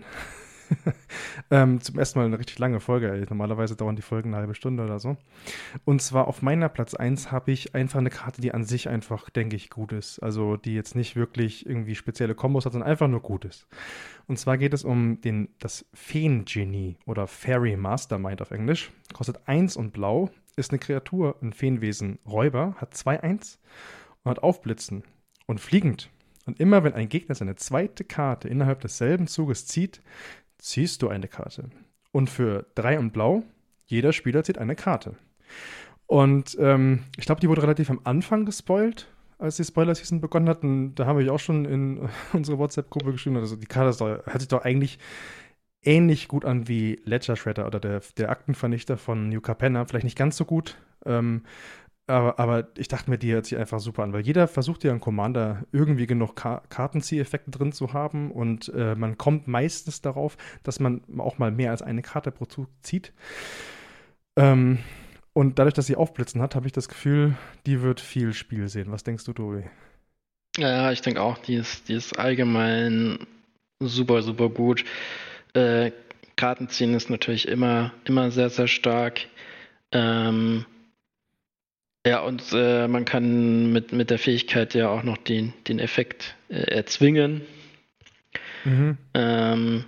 Zum ersten Mal eine richtig lange Folge. Ey. Normalerweise dauern die Folgen eine halbe Stunde oder so. Und zwar auf meiner Platz 1 habe ich einfach eine Karte, die an sich einfach, denke ich, gut ist. Also die jetzt nicht wirklich irgendwie spezielle Kombos hat, sondern einfach nur gut ist. Und zwar geht es um das Feen-Genie oder Fairy Mastermind auf Englisch. Kostet 1 und blau, ist eine Kreatur, ein Feenwesen, Räuber, hat 2/1 und hat Aufblitzen und fliegend. Und immer wenn ein Gegner seine zweite Karte innerhalb desselben Zuges zieht, ziehst du eine Karte. Und für 3 und blau, jeder Spieler zieht eine Karte. Und ich glaube, die wurde relativ am Anfang gespoilt, als die Spoiler-Season begonnen hat. Und da habe ich auch schon in unsere WhatsApp-Gruppe geschrieben, also die Karte hört sich doch eigentlich ähnlich gut an wie Ledger Shredder oder der Aktenvernichter von New Capenna. Vielleicht nicht ganz so gut, aber ich dachte mir, die hört sich einfach super an, weil jeder versucht ja im Commander irgendwie genug Kartenzieheffekte drin zu haben und man kommt meistens darauf, dass man auch mal mehr als eine Karte pro Zug zieht. Ähm, und dadurch, dass sie aufblitzen hat, habe ich das Gefühl, die wird viel Spiel sehen. Was denkst du, Tobi? Ja, ich denke auch, die ist allgemein super, super gut. Äh, Kartenziehen ist natürlich immer sehr, sehr stark. Ähm, ja, und man kann mit der Fähigkeit ja auch noch den Effekt erzwingen. Mhm. Ähm,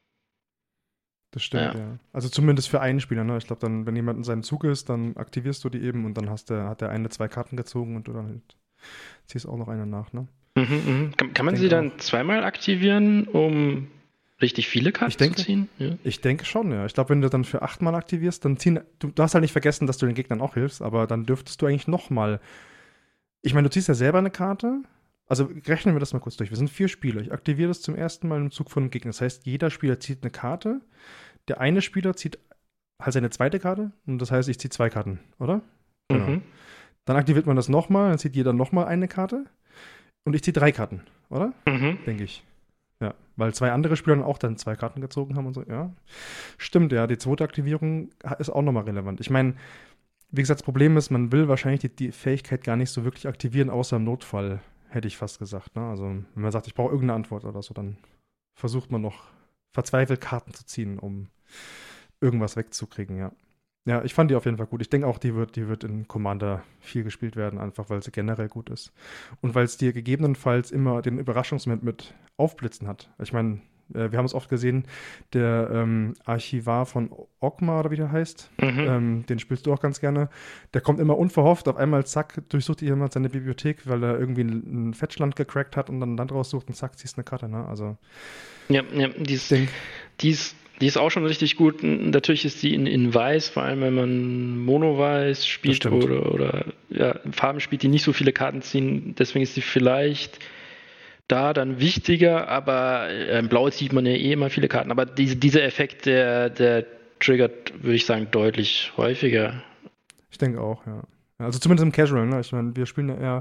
Das stimmt, ja. ja. Also zumindest für einen Spieler, ne? Ich glaube, dann, wenn jemand in seinem Zug ist, dann aktivierst du die eben und dann hat der eine 2 Karten gezogen und du dann halt ziehst auch noch eine nach, ne? Mhm, mhm. Kann Ich man sie denke auch. dann zweimal aktivieren, um richtig viele Ich Karten zu denke, ziehen? Ja. ich denke schon, ja. Ich glaube, wenn du dann für 8 Mal aktivierst, dann ziehen. Du darfst halt nicht vergessen, dass du den Gegnern auch hilfst, aber dann dürftest du eigentlich nochmal. Ich meine, du ziehst ja selber eine Karte. Also rechnen wir das mal kurz durch. Wir sind 4 Spieler. Ich aktiviere das zum ersten Mal im Zug von einem Gegner. Das heißt, jeder Spieler zieht eine Karte. Der eine Spieler zieht halt seine zweite Karte. Und das heißt, ich ziehe 2 Karten, oder? Genau. Mhm. Dann aktiviert man das nochmal. Dann zieht jeder nochmal eine Karte. Und ich ziehe 3 Karten, oder? Mhm. Denke ich. Ja, weil 2 andere Spieler dann auch dann 2 Karten gezogen haben und so. Ja, stimmt, ja. Die zweite Aktivierung ist auch nochmal relevant. Ich meine, wie gesagt, das Problem ist, man will wahrscheinlich die Fähigkeit gar nicht so wirklich aktivieren, außer im Notfall, hätte ich fast gesagt. Ne? Also, wenn man sagt, ich brauche irgendeine Antwort oder so, dann versucht man noch verzweifelt Karten zu ziehen, um irgendwas wegzukriegen, ja. Ja, ich fand die auf jeden Fall gut. Ich denke auch, die wird in Commander viel gespielt werden, einfach weil sie generell gut ist. Und weil es dir gegebenenfalls immer den Überraschungsmoment mit Aufblitzen hat. Ich meine, wir haben es oft gesehen, der Archivar von Ogma oder wie der heißt, Mhm. den spielst du auch ganz gerne. Der kommt immer unverhofft, auf einmal zack, durchsucht jemand seine Bibliothek, weil er irgendwie ein Fetchland gecrackt hat und dann ein Land raussucht und zack, ziehst eine Karte, ne? Also, Ja, ja, ich denke, die ist auch schon richtig gut. Natürlich ist die in Weiß, vor allem wenn man Mono-Weiß das spielt stimmt. oder ja, Farben spielt, die nicht so viele Karten ziehen. Deswegen ist sie vielleicht da dann wichtiger, aber in Blau zieht man ja eh immer viele Karten. Aber dieser Effekt, der triggert, würde ich sagen, deutlich häufiger. Ich denke auch, ja. Ja, also zumindest im Casual, ne? Ich meine, wir spielen ja eher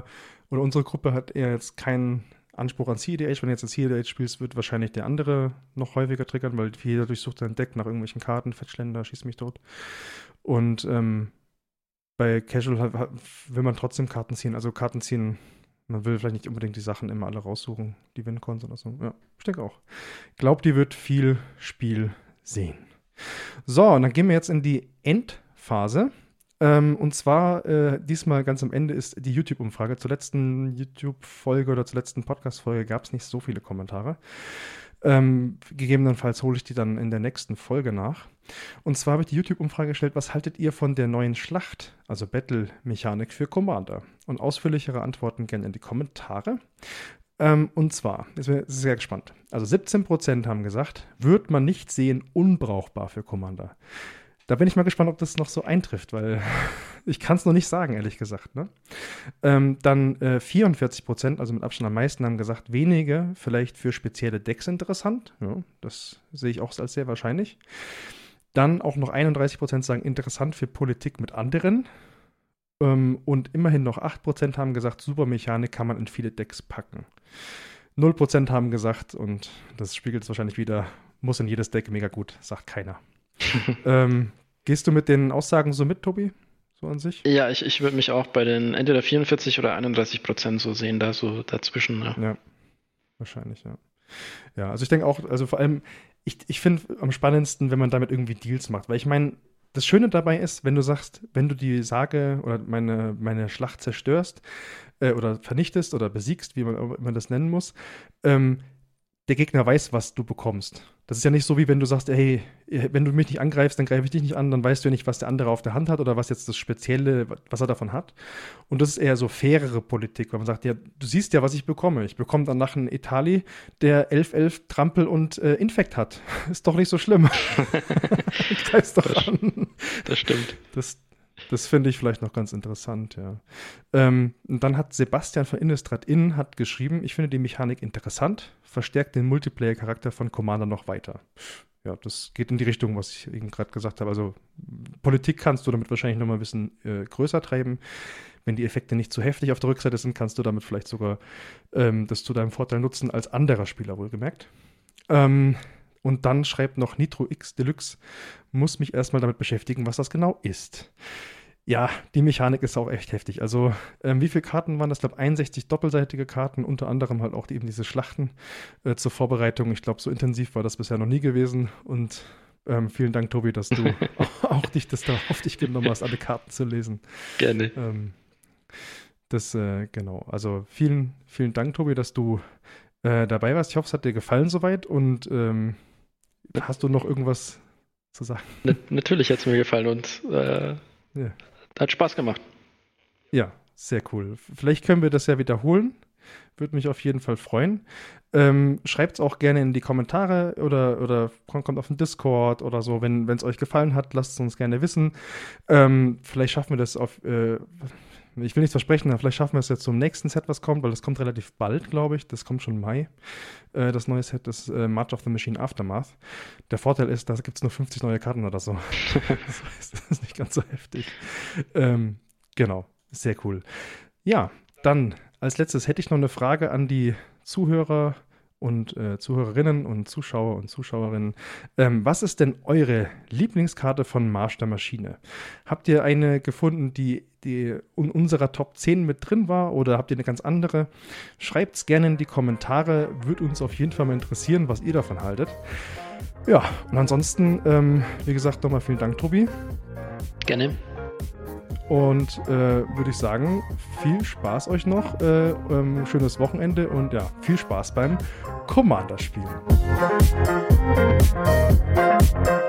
oder unsere Gruppe hat eher jetzt keinen Anspruch an CEDH. Wenn du jetzt CEDH spielst, wird wahrscheinlich der andere noch häufiger triggern, weil jeder durchsucht sein Deck nach irgendwelchen Karten, Fettschländer, schießt mich tot. Und bei Casual will man trotzdem Karten ziehen. Also Karten ziehen, man will vielleicht nicht unbedingt die Sachen immer alle raussuchen, die Wincons oder so. Ja, ich denke auch. Glaubt, die wird viel Spiel sehen. So, und dann gehen wir jetzt in die Endphase. Und zwar diesmal ganz am Ende ist die YouTube-Umfrage. Zur letzten YouTube-Folge oder zur letzten Podcast-Folge gab es nicht so viele Kommentare. Gegebenenfalls hole ich die dann in der nächsten Folge nach. Und zwar habe ich die YouTube-Umfrage gestellt, was haltet ihr von der neuen Schlacht, also Battle-Mechanik für Commander? Und ausführlichere Antworten gerne in die Kommentare. Und zwar, ist sehr gespannt. Also 17% haben gesagt, wird man nicht sehen, unbrauchbar für Commander. Da bin ich mal gespannt, ob das noch so eintrifft, weil ich kann es noch nicht sagen, ehrlich gesagt. Ne? Dann 44%, also mit Abstand am meisten, haben gesagt, wenige vielleicht für spezielle Decks interessant. Ja, das sehe ich auch als sehr wahrscheinlich. Dann auch noch 31% sagen, interessant für Politik mit anderen. Und immerhin noch 8% haben gesagt, super Mechanik kann man in viele Decks packen. 0% haben gesagt, und das spiegelt es wahrscheinlich wieder, muss in jedes Deck mega gut, sagt keiner. Gehst du mit den Aussagen so mit, Tobi? So an sich? Ja, ich würde mich auch bei den entweder 44 oder 31% so sehen, da so dazwischen. Ja, wahrscheinlich, ja. Ja, also ich denke auch, also vor allem, ich finde am spannendsten, wenn man damit irgendwie Deals macht, weil ich meine, das Schöne dabei ist, wenn du sagst, wenn du die Sage oder meine Schlacht zerstörst oder vernichtest oder besiegst, wie man das nennen muss, der Gegner weiß, was du bekommst. Das ist ja nicht so, wie wenn du sagst, hey, wenn du mich nicht angreifst, dann greife ich dich nicht an, dann weißt du ja nicht, was der andere auf der Hand hat oder was jetzt das Spezielle, was er davon hat. Und das ist eher so fairere Politik, weil man sagt, ja, du siehst ja, was ich bekomme. Ich bekomme dann nach einem Etali, der 11-11 Trampel und Infekt hat. Ist doch nicht so schlimm. Greifst doch an. Das stimmt. Das finde ich vielleicht noch ganz interessant, ja. Und dann hat Sebastian von Innistrad hat geschrieben, ich finde die Mechanik interessant, verstärkt den Multiplayer-Charakter von Commander noch weiter. Ja, das geht in die Richtung, was ich eben gerade gesagt habe. Also Politik kannst du damit wahrscheinlich noch mal ein bisschen größer treiben. Wenn die Effekte nicht zu heftig auf der Rückseite sind, kannst du damit vielleicht sogar das zu deinem Vorteil nutzen, als anderer Spieler wohlgemerkt. Und dann schreibt noch Nitro X Deluxe, muss mich erstmal damit beschäftigen, was das genau ist. Ja, die Mechanik ist auch echt heftig. Also, wie viele Karten waren das? Ich glaube, 61 doppelseitige Karten, unter anderem halt auch eben diese Schlachten zur Vorbereitung. Ich glaube, so intensiv war das bisher noch nie gewesen. Und vielen Dank, Tobi, dass du auch das da auf dich genommen hast, alle Karten zu lesen. Gerne. Genau. Also, vielen, vielen Dank, Tobi, dass du dabei warst. Ich hoffe, es hat dir gefallen soweit. Und hast du noch irgendwas zu sagen? Natürlich hat es mir gefallen und hat Spaß gemacht. Ja, sehr cool. Vielleicht können wir das ja wiederholen. Würde mich auf jeden Fall freuen. Schreibt es auch gerne in die Kommentare oder kommt auf den Discord oder so. Wenn es euch gefallen hat, lasst es uns gerne wissen. Vielleicht schaffen wir das ich will nichts versprechen, aber vielleicht schaffen wir es jetzt zum nächsten Set, was kommt, weil das kommt relativ bald, glaube ich. Das kommt schon im Mai. Das neue Set ist March of the Machine Aftermath. Der Vorteil ist, da gibt es nur 50 neue Karten oder so. Das ist nicht ganz so heftig. Genau, sehr cool. Ja, dann als letztes hätte ich noch eine Frage an die Zuhörer und Zuhörerinnen und Zuschauer und Zuschauerinnen. Was ist denn eure Lieblingskarte von Marsch der Maschine? Habt ihr eine gefunden, die in unserer Top 10 mit drin war oder habt ihr eine ganz andere? Schreibt es gerne in die Kommentare. Würde uns auf jeden Fall mal interessieren, was ihr davon haltet. Ja, und ansonsten, wie gesagt, nochmal vielen Dank, Tobi. Gerne. Und würde ich sagen, viel Spaß euch noch, schönes Wochenende und ja, viel Spaß beim Commander-Spielen.